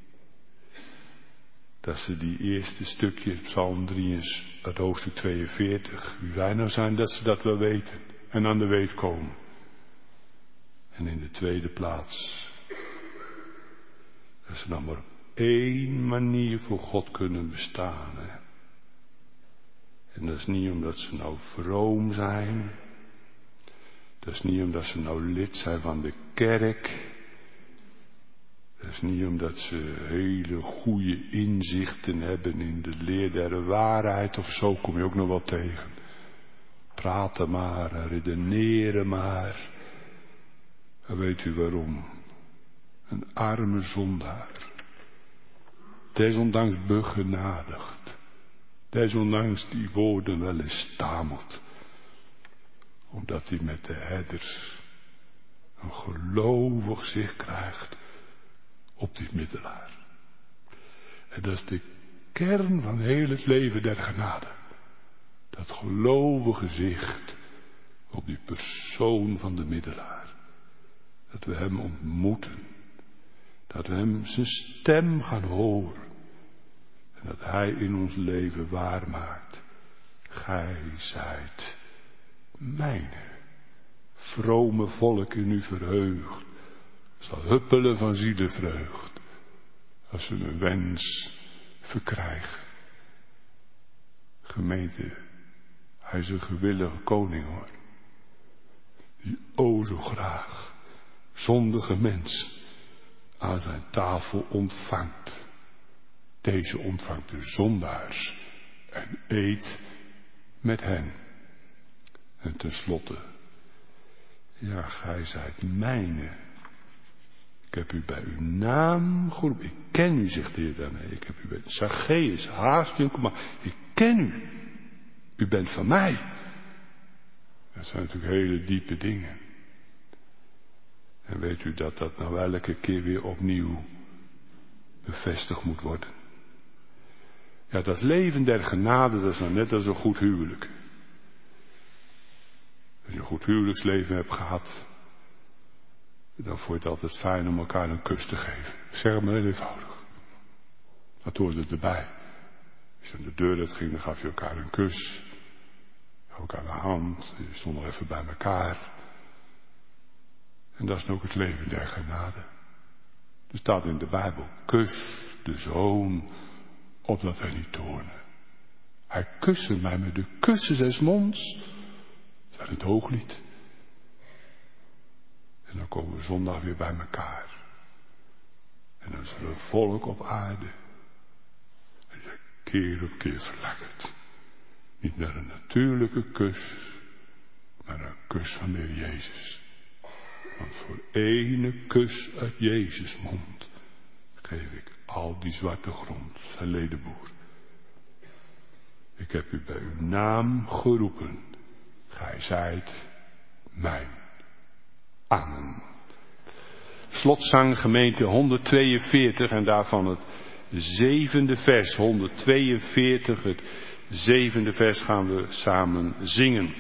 Dat ze die eerste stukje, Psalm drie, het hoofdstuk tweeënveertig, wie wij nou zijn, dat ze dat wel weten. En aan de weet komen. En in de tweede plaats, dat ze dan maar op één manier voor God kunnen bestaan. Hè. En dat is niet omdat ze nou vroom zijn. Dat is niet omdat ze nou lid zijn van de kerk. Dat is niet omdat ze hele goede inzichten hebben in de leer der waarheid of zo, kom je ook nog wel tegen. Praten maar, redeneren maar. En weet u waarom? Een arme zondaar. Desondanks begenadigd. Desondanks die woorden wel eens stamelt. Omdat hij met de herders een gelovig zicht krijgt op die middelaar. En dat is de kern van heel het leven der genade. Dat gelovige zicht op die persoon van de middelaar. Dat we hem ontmoeten. Dat we hem zijn stem gaan horen. En dat hij in ons leven waarmaakt. Gij zijt mijne. Vrome volk in u verheugd. Zal huppelen van zielenvreugd. Als ze een wens verkrijgen. Gemeente, hij is een gewillige koning hoor. Die o zo graag zondige mens aan zijn tafel ontvangt. Deze ontvangt de zondaars en eet met hen. En tenslotte, ja, gij zijt mijne. Ik heb u bij uw naam geroepen. Ik ken u, zegt de Heer daarmee. Ik heb u bij Zacchaeus, haast u, kom maar. Ik ken u. U bent van mij. Dat zijn natuurlijk hele diepe dingen. En weet u dat dat nou elke keer weer opnieuw bevestigd moet worden. Ja, dat leven der genade, dat is nou net als een goed huwelijk. Als je een goed huwelijksleven hebt gehad, dan vond je het altijd fijn om elkaar een kus te geven. Zeg maar heel eenvoudig. Dat hoorde erbij. Als je aan de deur uit ging, dan gaf je elkaar een kus. Ook aan de hand. Je stond nog even bij elkaar. En dat is ook het leven der genade. Er staat in de Bijbel, kus de zoon, opdat hij niet toorne. Hij kuste mij met de kussen des monds. Dat is het hooglied. En dan komen we zondag weer bij elkaar. En dan is er een volk op aarde. En je keer op keer verlekkert. Niet naar een natuurlijke kus, maar naar een kus van de Heer Jezus. Want voor ene kus uit Jezus' mond geef ik al die zwarte grond, zijn ledenboer. Ik heb u bij uw naam geroepen. Gij zijt mijn. Amen. Slotzang gemeente honderdtweeënveertig en daarvan het zevende vers. honderdtweeënveertig, het zevende vers gaan we samen zingen.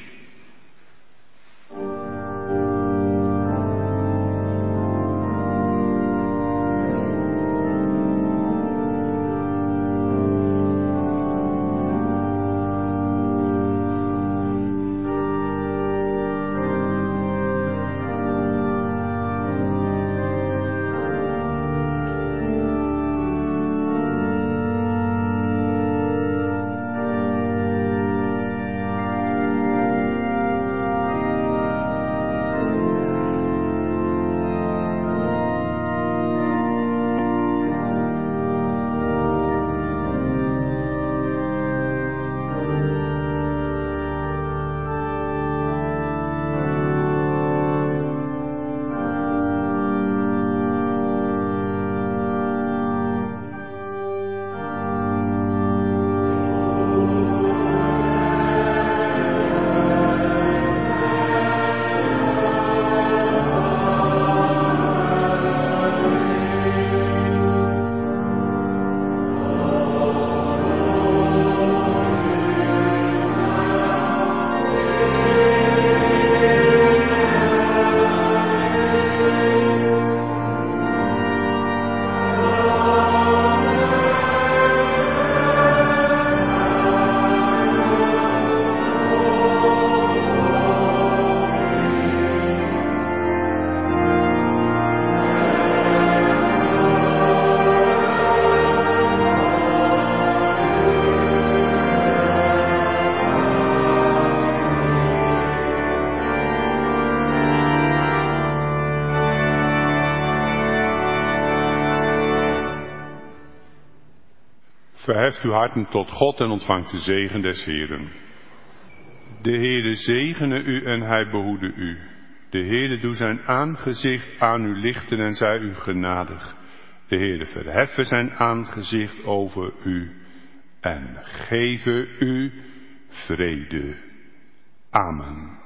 Verheft uw harten tot God en ontvangt de zegen des Heeren. De Heere zegene u en hij behoede u. De Heere doe zijn aangezicht aan u lichten en zij u genadig. De Heere verheffe zijn aangezicht over u en geven u vrede. Amen.